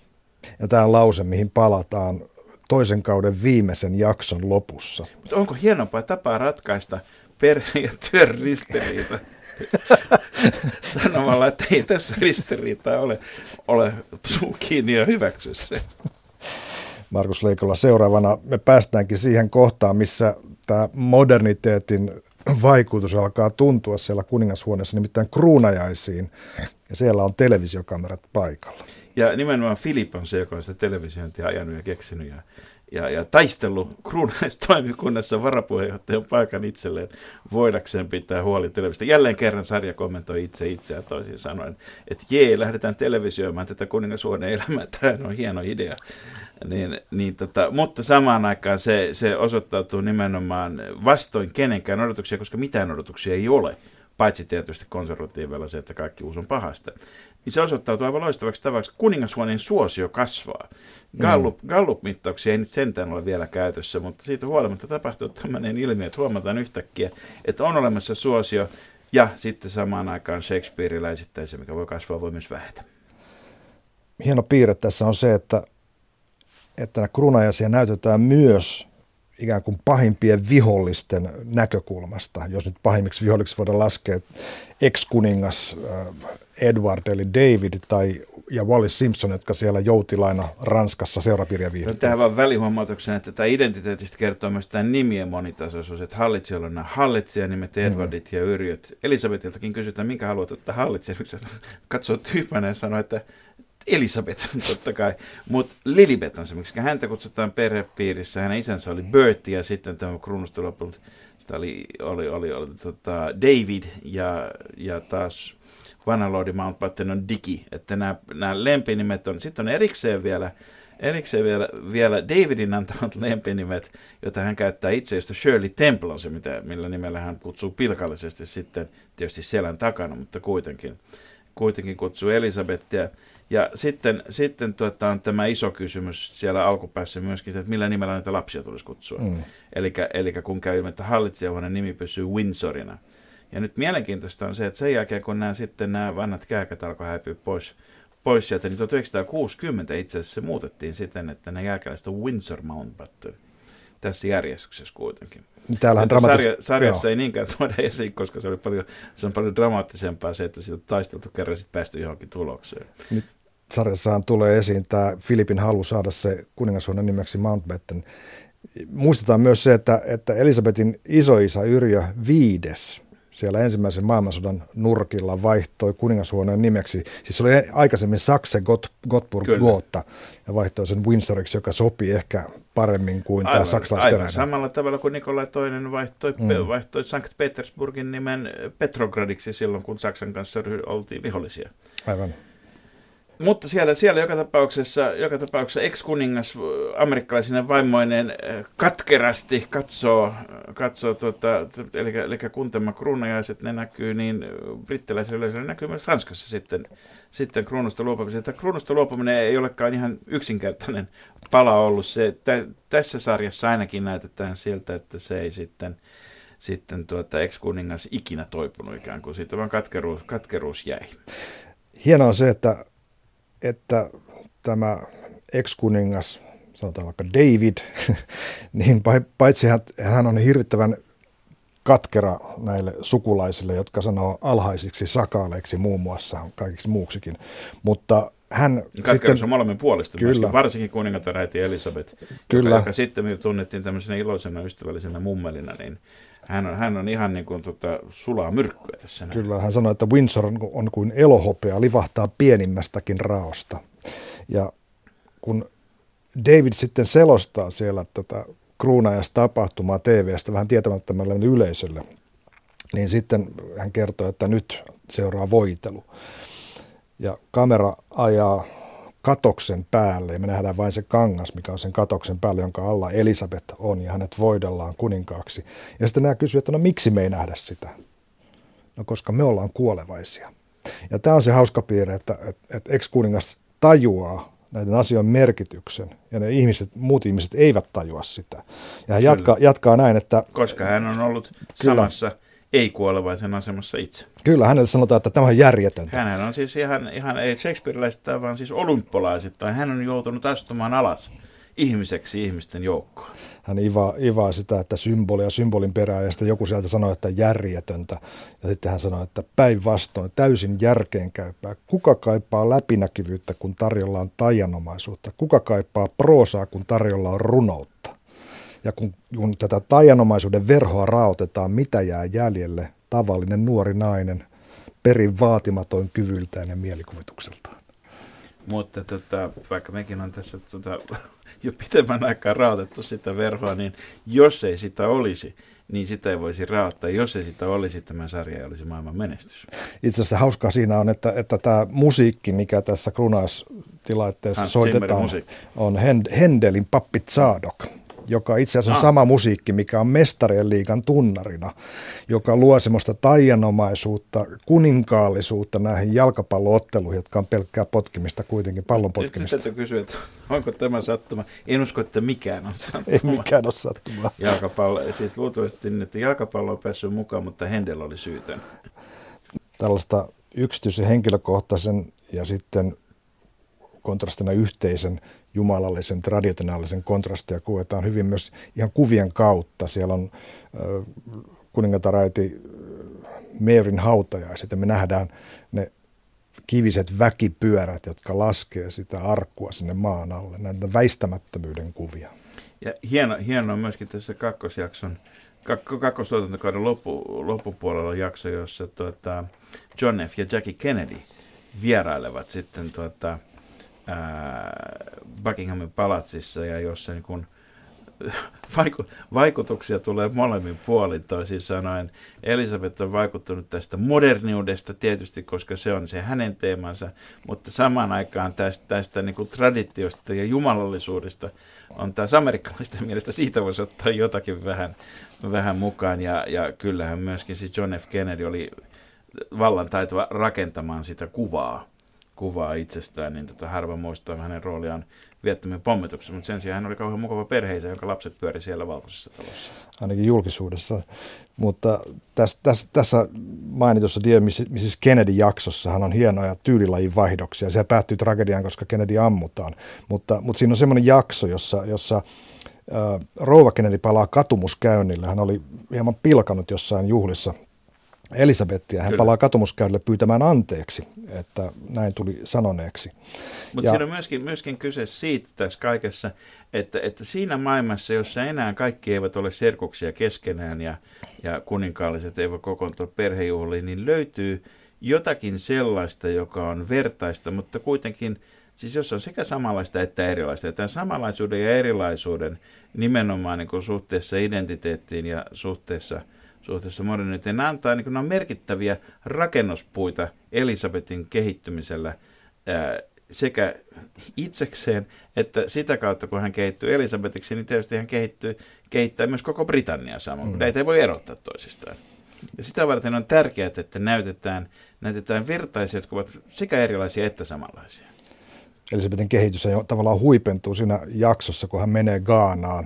C: Ja tämä on lause, mihin palataan toisen kauden viimeisen jakson lopussa.
B: Mutta onko hienompaa tapaa ratkaista perhe- ja työn ristiriita? Sanomalla, että ei tässä ristiriitaa ole, ole suu kiinni ja hyväksy se.
C: Markus Leikola, seuraavana me päästäänkin siihen kohtaan, missä tämä moderniteetin vaikutus alkaa tuntua siellä kuningashuoneessa, nimittäin kruunajaisiin, ja siellä on televisiokamerat paikalla.
B: Ja nimenomaan Philip on se, joka on sitä televisiointia ajanut ja keksinyt ja, ja, ja taistellut kruunalaistoimikunnassa varapuheenjohtajan paikan itselleen voidakseen pitää huoli televisiosta. Jälleen kerran sarja kommentoi itse itseään toisin sanoen, että jee, lähdetään televisioimaan tätä kuningashuoneen elämää, tämä on hieno idea. Niin, niin tota, mutta samaan aikaan se, se osoittautuu nimenomaan vastoin kenenkään odotuksia, koska mitään odotuksia ei ole, paitsi tietysti konservatiivilla se, että kaikki uus on pahasta. Niin se osoittautuu aivan loistavaksi tavaksi. Kuningashuoneen suosio kasvaa. Gallup, mm. Gallup-mittauksia ei nyt sentään ole vielä käytössä, mutta siitä huolimatta tapahtuu tämmöinen ilmiö, että huomataan yhtäkkiä, että on olemassa suosio, ja sitten samaan aikaan Shakespeareillä se, mikä voi kasvaa, voi myös vähetä.
C: Hieno piirre tässä on se, että että kruunajaisia näytetään myös ikään kuin pahimpien vihollisten näkökulmasta. Jos nyt pahimmiksi viholliksi voidaan laskea ex-kuningas Edward eli David tai ja Wallis Simpson, jotka siellä joutilaina Ranskassa seurapiiriä viihdyttävät.
B: Tähän vaan välihuomautuksena, että tämä identiteetistä kertoo myös tämä nimien monitasoisuus, että hallitsijoilla on nämä hallitsijanimet, Edwardit mm. ja Yrjöt. Elisabetiltakin kysytään, minkä haluat ottaa hallitsijaksi. Katsoo tyyppänä ja sanoo, että Elisabeth, totta kai, mutta Lilibet on se, miksi häntä kutsutaan perhepiirissä. Hänen isänsä oli Bertie ja sitten tämä kruunusta lopulta sitä oli, oli, oli, oli tota David ja, ja taas vanha Lordi Mountbatten on Dicky. Että nämä, nämä lempinimet on, sitten on erikseen vielä, erikseen vielä, vielä Davidin antamat lempinimet, jota hän käyttää itse, josta Shirley Temple on se, mitä, millä nimellä hän kutsuu pilkallisesti sitten, tietysti selän takana, mutta kuitenkin. kuitenkin kutsuu Elisabettia. Ja sitten, sitten tuota, on tämä iso kysymys siellä alkupäässä myöskin, että millä nimellä näitä lapsia tulisi kutsua. Mm. Eli kun käy ilmi, että hallitsijahuoneen nimi pysyy Windsorina. Ja nyt mielenkiintoista on se, että sen jälkeen kun nämä, sitten nämä vanhat kääkät alkoi häipyä pois, pois sieltä, niin tuhatyhdeksänsataakuusikymmentä itse asiassa se muutettiin siten, että ne jälkeläiset on Windsor Mountbatten. Tässä järjestyksessä kuitenkin.
C: Dramaatis-
B: sarja, sarjassa Joo. ei niinkään tuoda esiin, koska se, oli paljon, se on paljon dramaattisempaa se, että siitä on taisteltu kerran sitten päästy johonkin tulokseen.
C: Nyt sarjassaan tulee esiin tämä Filipin halu saada se kuningashuoneen nimeksi Mountbatten. Muistetaan myös se, että, että Elisabetin isoisä Yrjö viides siellä ensimmäisen maailmansodan nurkilla vaihtoi kuningashuoneen nimeksi. Siis se oli aikaisemmin Saxe Got, Gotburg Gotha ja vaihtoi sen Windsoriksi, joka sopii ehkä paremmin kuin aivan, tämä saksalaisperäinen.
B: Aivan samalla tavalla kuin Nikolai toinen vaihtoi, mm. vaihtoi Sankt Petersburgin nimen Petrogradiksi silloin, kun Saksan kanssa oltiin vihollisia.
C: Aivan.
B: Mutta siellä, siellä joka tapauksessa, joka tapauksessa ex-kuningas amerikkalaisinen vaimoinen katkerasti katsoo, katsoo tuota, eli, eli kun tämä kruunajaiset, ne näkyy, niin brittiläisellä yleisöllä näkyy myös Ranskassa sitten, sitten kruunusta luopuminen. Tämä kruunusta luopuminen ei olekaan ihan yksinkertainen pala ollut. Se, tä, tässä sarjassa ainakin näytetään siltä, että se ei sitten, sitten tuota, ex-kuningas ikinä toipunut ikään kuin, siitä vaan katkeruus, katkeruus jäi.
C: Hienoa on se, että että tämä ex-kuningas, sanotaan vaikka David, niin paitsi hän, hän on hirvittävän katkera näille sukulaisille, jotka sanoo alhaisiksi sakaaleiksi muun muassa, kaikiksi muuksikin, mutta hän
B: katkeruus sitten on molemmin puolesta, kyllä, varsinkin kuningatar äiti Elisabeth,
C: kyllä,
B: joka, joka sitten tunnettiin tämmöisenä iloisena ystävällisenä mummelina, niin Hän on, hän on ihan niin kuin tota, sulaa myrkkyä tässä.
C: Kyllä, näin. Hän sanoi, että Windsor on, on kuin elohopea, livahtaa pienimmästäkin raosta. Ja kun David sitten selostaa siellä tota, kruunajastapahtumaa T V:stä vähän tietämättömälle yleisölle, niin sitten hän kertoo, että nyt seuraa voitelu. Ja kamera ajaa katoksen päälle, ja me nähdään vain se kangas, mikä on sen katoksen päälle, jonka alla Elisabeth on, ja hänet voidellaan kuninkaaksi. Ja sitten nämä kysyvät, että no miksi me ei nähdä sitä? No koska me ollaan kuolevaisia. Ja tämä on se hauska piirre, että, että, että ex-kuningas tajuaa näiden asioiden merkityksen, ja ne ihmiset, muut ihmiset eivät tajua sitä. Ja hän jatkaa, jatkaa näin, että...
B: Koska hän on ollut kyllä, samassa ei-kuolevaisen asemassa itse.
C: Kyllä, hänelle sanotaan, että tämä on järjetöntä.
B: Hän on siis ihan, ihan ei shakespearilaisittain, vaan siis olymppolaisittain. Hän on joutunut astumaan alas ihmiseksi ihmisten joukkoon.
C: Hän ivaa, ivaa sitä, että symboli ja symbolin perään, ja sitten joku sieltä sanoi, että järjetöntä. Ja sitten hän sanoi, että päinvastoin, täysin järkeenkäypää. Kuka kaipaa läpinäkyvyyttä, kun tarjolla on taianomaisuutta? Kuka kaipaa proosaa, kun tarjolla on runoutta? Ja kun, kun tätä taianomaisuuden verhoa raotetaan, mitä jää jäljelle? Tavallinen nuori nainen, perin vaatimaton kyvyltään ja mielikuvitukseltaan.
B: mutta tota, vaikka mekin on tässä tota, jo pitemmän aikaa raotettu sitä verhoa, niin jos ei sitä olisi, niin sitä ei voisi raottaa. Jos ei sitä olisi, tämä sarja ei olisi maailman menestys.
C: Itse asiassa hauskaa siinä on, että, että tämä musiikki, mikä tässä krunaustilaitteessa soitetaan, on Händelin Pappi Zadok, joka itse asiassa on ah. sama musiikki, mikä on Mestarien liigan tunnarina, joka luo semmoista taianomaisuutta, kuninkaallisuutta näihin jalkapallootteluihin, jotka on pelkkää potkimista kuitenkin, pallon potkimista.
B: Nyt täytyy kysyä, että onko tämä sattuma? En usko, että mikään on sattuma.
C: Ei mikään ole sattuma.
B: Jalkapallo, siis luultavasti, että jalkapallo on päässyt mukaan, mutta Händel oli syytön.
C: Tällaista yksityisen henkilökohtaisen ja sitten kontrastina yhteisen jumalallisen, traditionaalisen kontrastia kuvataan hyvin myös ihan kuvien kautta. Siellä on äh, kuningatar äiti Maryn hautajaiset ja me nähdään ne kiviset väkipyörät, jotka laskee sitä arkkua sinne maan alle, näitä väistämättömyyden kuvia.
B: Ja hieno, hieno on myöskin tässä kakkosjakson, kak- kakkostuotantokauden loppu, loppupuolella on jakso, jossa tuota, John F. ja Jackie Kennedy vierailevat sitten tuota, Buckinghamin palatsissa ja jossa niin kun vaiku- vaikutuksia tulee molemmin puolin, toisin sanoen Elisabeth on vaikuttanut tästä moderniudesta tietysti, koska se on se hänen teemansa, mutta samaan aikaan tästä, tästä niin kuin traditiosta ja jumalallisuudesta on taas amerikkalaisten mielestä, siitä voisi ottaa jotakin vähän, vähän mukaan ja, ja kyllähän myöskin siis John F. Kennedy oli vallan taitava rakentamaan sitä kuvaa kuvaa itsestään, niin tota, harva muistaa hänen rooliaan Vietnamin pommituksessa, mutta sen sijaan hän oli kauhean mukava perheisä, jonka lapset pyöri siellä valkoisessa talossa. Ainakin
C: julkisuudessa. Mutta tässä, tässä, tässä mainitussa Dear missis Kennedy-jaksossahan on hienoja tyylilajin vaihdoksia. Se päättyy tragediaan, koska Kennedy ammutaan. Mutta, mutta siinä on semmoinen jakso, jossa, jossa äh, rouva Kennedy palaa katumuskäynnille. Hän oli hieman pilkanut jossain juhlissa Elisabettia. Hän Kyllä. palaa katumuskäynnille pyytämään anteeksi, että näin tuli sanoneeksi.
B: Mutta siinä on myöskin, myöskin kyse siitä tässä kaikessa, että, että siinä maailmassa, jossa enää kaikki eivät ole serkuksia keskenään ja, ja kuninkaalliset eivät kokoontua perhejuhliin, niin löytyy jotakin sellaista, joka on vertaista, mutta kuitenkin, siis jos on sekä samanlaista että erilaista. Ja tämän samanlaisuuden ja erilaisuuden nimenomaan niin kuin suhteessa identiteettiin ja suhteessa suhteessa moderniteettiin. Nämä antaa niin kuin, nämä on merkittäviä rakennuspuita Elisabetin kehittymisellä ää, sekä itsekseen, että sitä kautta, kun hän kehittyy Elisabetiksi, niin tietysti hän kehittyy, kehittää myös koko Britannia samoin. Mm. Näitä ei voi erottaa toisistaan. Ja sitä varten on tärkeää, että näytetään, näytetään vertaisia, jotka ovat sekä erilaisia että samanlaisia.
C: Elisabetin kehitys tavallaan huipentuu siinä jaksossa, kun hän menee Ghanaan.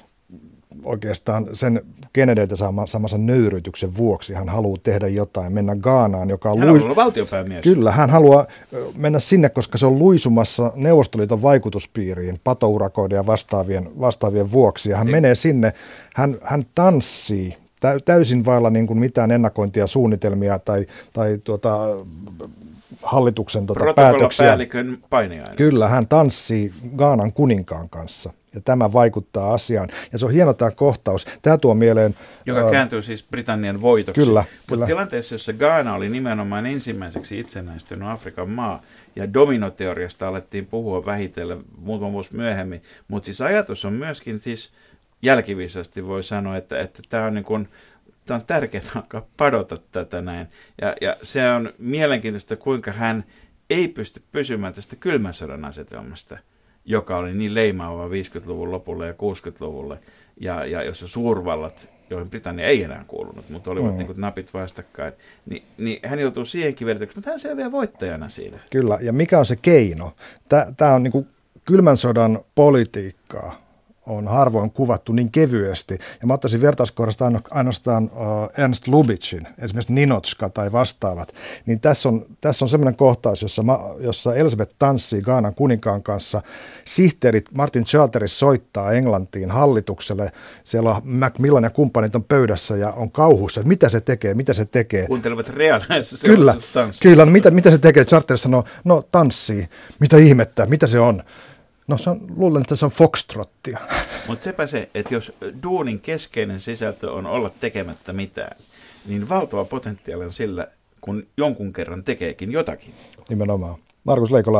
C: Oikeastaan sen Kennedyiltä saamansa nöyrytyksen vuoksi hän haluaa tehdä jotain, mennä Ghanaan, joka on...
B: Hän luis... on valtiopäämies.
C: Kyllä, hän haluaa mennä sinne, koska se on luisumassa Neuvostoliiton vaikutuspiiriin patourakoiden ja vastaavien, vastaavien vuoksi. Ja hän Te... menee sinne, hän, hän tanssii täysin vailla niin kuin mitään ennakointia, suunnitelmia tai, tai tuota, hallituksen tuota päätöksiä.
B: Protokollapäällikön painajainen.
C: Kyllä, hän tanssii Ghanan kuninkaan kanssa. Ja tämä vaikuttaa asiaan. Ja se on hieno tämä kohtaus. Tämä tuo mieleen...
B: Joka ää... kääntyy siis Britannian voitoksi.
C: Kyllä,
B: Mutta kyllä. Tilanteessa, jossa Ghana oli nimenomaan ensimmäiseksi itsenäistynyt Afrikan maa, ja dominoteoriasta alettiin puhua vähitellen muutama vuosi myöhemmin. Mutta siis ajatus on myöskin siis jälkiviisasti voi sanoa, että, että tämä on niin kuin... Tämä on tärkeää alkaa padota tätä näin. Ja, ja se on mielenkiintoista, kuinka hän ei pysty pysymään tästä kylmän sodan asetelmasta, joka oli niin leimaava viisikymmentäluvun lopulle ja kuusikymmentäluvulle, ja, ja jossa suurvallat, joihin Britannia ei enää kuulunut, mutta olivat mm. niin kuin napit vastakkain, niin, niin hän joutuu siihenkin vertaukseen, mutta hän selviää voittajana siinä.
C: Kyllä, ja mikä on se keino? Tämä on niin kuin kylmän sodan politiikkaa. On harvoin kuvattu niin kevyesti. Ja mä ottaisin vertauskohdasta ainoastaan uh, Ernst Lubitschin, esimerkiksi Ninotchka tai vastaavat. Niin tässä on, tässä on semmoinen kohtaus, jossa, ma, jossa Elisabeth tanssii Ghanan kuninkaan kanssa. Sihteerit Martin Charteris soittaa Englantiin hallitukselle. Siellä on Macmillan ja kumppanit on pöydässä ja on kauhuissa, että mitä se tekee, mitä se tekee.
B: Kuuntelevat reaalaisessa
C: Kyllä, kyllä no mitä, mitä se tekee. Charteris sanoo, no tanssii. Mitä ihmettä, mitä se on? No se on, luulen, että se on foxtrottia.
B: Mutta sepä se, että jos duunin keskeinen sisältö on olla tekemättä mitään, niin valtava potentiaali on sillä, kun jonkun kerran tekeekin jotakin.
C: Nimenomaan. Markus Leikola,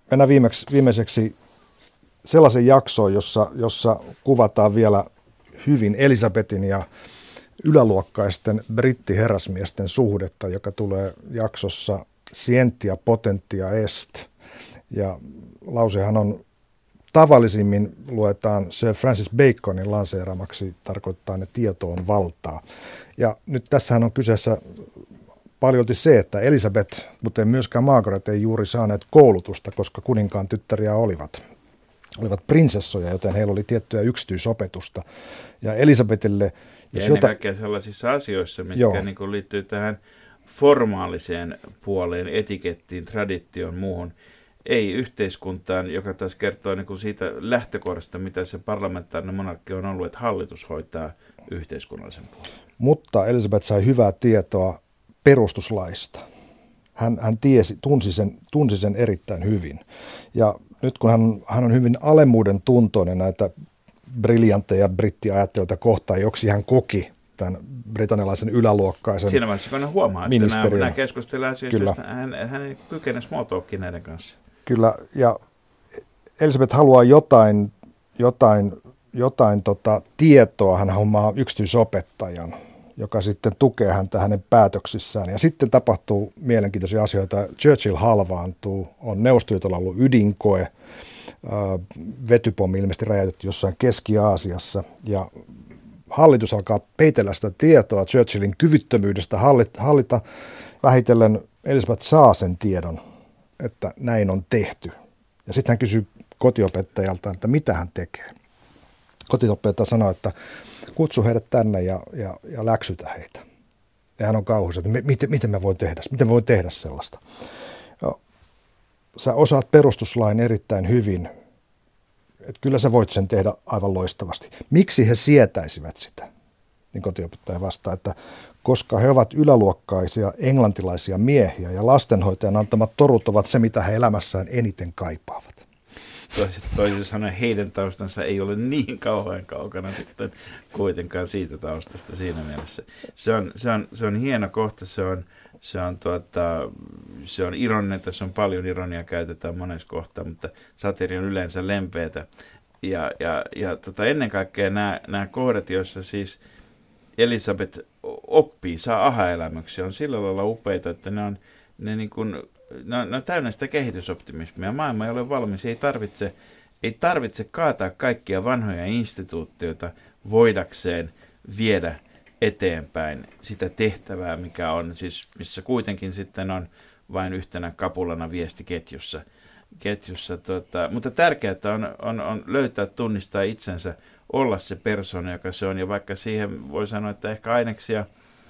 C: mennään viimeksi, viimeiseksi sellaisen jaksoon, jossa, jossa kuvataan vielä hyvin Elisabetin ja yläluokkaisten brittiherrasmiesten suhdetta, joka tulee jaksossa Scientia potentia est. Ja lausehan on tavallisimmin luetaan Sir Francis Baconin lanseeramaksi, tarkoittaa ne tieto on valtaa. Ja nyt tässähän on kyseessä paljolti se, että Elisabeth, mutta myöskään Margaret ei juuri saaneet koulutusta, koska kuninkaan tyttäriä olivat. olivat prinsessoja, joten heillä oli tiettyä yksityisopetusta. Ja Elisabetille...
B: Ja
C: jos
B: ennen
C: jota...
B: kaikkea sellaisissa asioissa, mitkä niin kuin liittyy tähän formaaliseen puoleen, etikettiin, traditioon, muuhun, ei yhteiskuntaan, joka taas kertoo niin kuin siitä lähtökohdasta, mitä se parlamentaarinen monarkki on ollut, että hallitus hoitaa yhteiskunnallisen puolen.
C: Mutta Elisabeth sai hyvää tietoa perustuslaista. Hän, hän tiesi, tunsi sen, tunsi sen erittäin hyvin. Ja nyt kun hän, hän on hyvin alemmuuden tuntoinen näitä briljantteja brittiajattelijoita kohtaan, joksi hän koki tämän britannialaisen yläluokkaisen
B: siinä vaiheessa, kun hän huomaa, että nämä, nämä keskustellaan asioista, hän, hän ei kykene small talkiin näiden kanssa.
C: Kyllä, ja Elisabeth haluaa jotain, jotain, jotain tota, tietoa, hän hommaa yksityisopettajan, joka sitten tukee häntä hänen päätöksissään. Ja sitten tapahtuu mielenkiintoisia asioita. Churchill halvaantuu, on Neuvostoliitolla ollut ydinkoe, vetypommi ilmeisesti räjäytetty jossain Keski-Aasiassa, ja hallitus alkaa peitellä sitä tietoa Churchillin kyvyttömyydestä hallita, hallita. Vähitellen Elisabeth saa sen tiedon, että näin on tehty. Ja sitten hän kysyy kotiopettajalta, että mitä hän tekee. Kotiopettaja sanoo, että kutsu heidät tänne ja, ja, ja läksytä heitä. Ja hän on kauhuissa, että miten, miten mä voin tehdä, miten mä voin tehdä sellaista. No, sä osaat perustuslain erittäin hyvin. Et kyllä sä voit sen tehdä aivan loistavasti. Miksi he sietäisivät sitä? Niin kotiopettaja vastaa, että koska he ovat yläluokkaisia englantilaisia miehiä ja lastenhoitajan antamat torut ovat se, mitä he elämässään eniten kaipaavat.
B: Toisin sanoen heidän taustansa ei ole niin kauhean kaukana sitten kuitenkaan siitä taustasta siinä mielessä. Se on, se on, se on hieno kohta, se on, se on, tuota, se on ironinen, tässä on paljon ironiaa käytetään monessa kohtaa, mutta satiiri on yleensä lempeätä. Ja, ja, ja tota, ennen kaikkea nämä, nämä kohdat, joissa siis Elisabeth oppii, saa aha-elämyksiä, on sillä lailla upeita, että ne on, ne niin kuin, ne on, ne on täynnä sitä kehitysoptimismia. Maailma ei ole valmis, ei tarvitse, ei tarvitse kaataa kaikkia vanhoja instituutioita voidakseen viedä eteenpäin sitä tehtävää, mikä on, siis missä kuitenkin sitten on vain yhtenä kapulana viestiketjussa. Ketjussa, tota, mutta tärkeää on, on, on löytää, tunnistaa itsensä, olla se persona, joka se on, ja vaikka siihen voi sanoa, että ehkä aineksia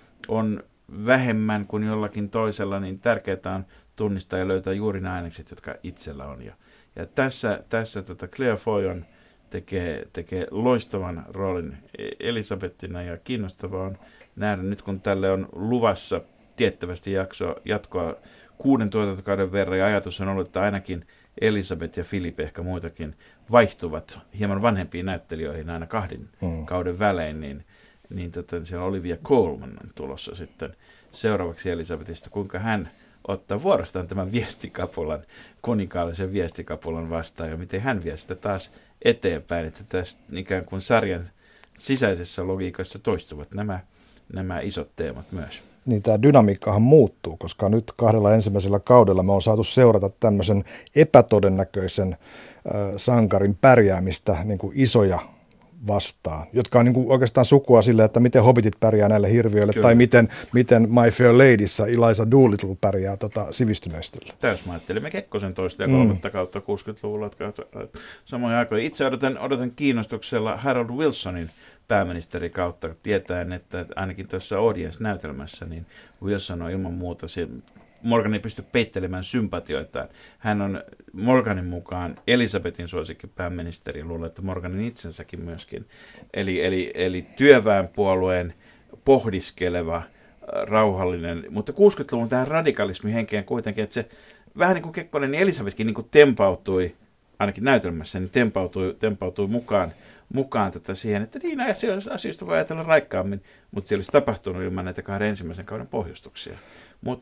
B: on vähemmän kuin jollakin toisella, niin tärkeää on tunnistaa ja löytää juuri ne ainekset, jotka itsellä on. Ja, ja tässä, tässä tota Claire Foy on, tekee, tekee loistavan roolin Elisabettina, ja kiinnostavaa on nähdä nyt, kun tälle on luvassa tiettävästi jaksoa, jatkoa kuuden tuotantokauden verran, ja ajatus on ollut, että ainakin Elisabeth ja Philip, ehkä muitakin, vaihtuvat hieman vanhempiin näyttelijöihin aina kahden mm. kauden välein, niin, niin tota, siellä Olivia Colman on tulossa sitten seuraavaksi Elisabethista, kuinka hän ottaa vuorostaan tämän viestikapulan, kuninkaallisen viestikapulan vastaan, ja miten hän vie sitä taas eteenpäin, että tästä ikään kuin sarjan sisäisessä logiikassa toistuvat nämä, nämä isot teemat myös.
C: Niin tämä dynamiikkahan muuttuu, koska nyt kahdella ensimmäisellä kaudella me on saatu seurata tämmöisen epätodennäköisen äh, sankarin pärjäämistä niin kuin isoja vastaan, jotka on niin kuin oikeastaan sukua sille, että miten hobbitit pärjää näille hirviöille, Kyllä. tai miten, miten My Fair Ladyssä Eliza Doolittle pärjää tota, sivistyneistölle.
B: Täys mä ajattelimme Kekkosen toista ja kolmatta mm. kautta kuusikymmentäluvulla samoja aikoja. Itse odotan, odotan kiinnostuksella Harold Wilsonin pääministeri kautta, tietäen, että ainakin tässä Audience-näytelmässä, niin Wilson on ilman muuta, se, Morgan ei pysty peittelemään sympatioitaan. Hän on Morganin mukaan Elisabetin suosikki pääministeri, luulen, että Morganin itsensäkin myöskin. Eli, eli, eli työväenpuolueen pohdiskeleva, rauhallinen, mutta kuusikymmentäluvun tähän radikalismin henkeen kuitenkin, että se vähän niin kuin Kekkonen, niin Elisabetkin niin kuin tempautui, ainakin näytelmässä, niin tempautui, tempautui mukaan, mukaan tätä siihen, että niin asioista voi ajatella raikkaammin, mutta se olisi tapahtunut ilman näitä kahden ensimmäisen kauden pohjustuksia. Mutta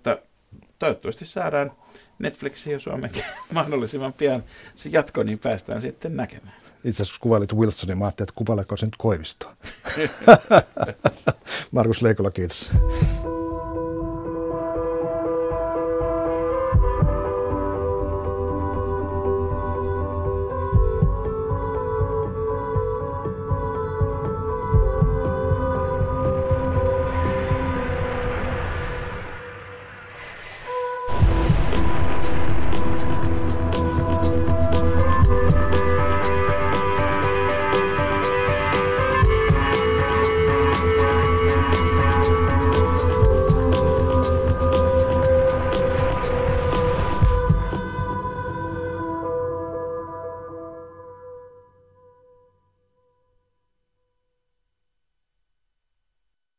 B: toivottavasti saadaan Netflixiin ja Suomenkin mahdollisimman pian se jatko, niin päästään sitten näkemään.
C: Itse asiassa kun kuvailit Wilsonin, mä ajattelin, että kuvaileeko se nyt Koivistoa. Markus Leikola, kiitos.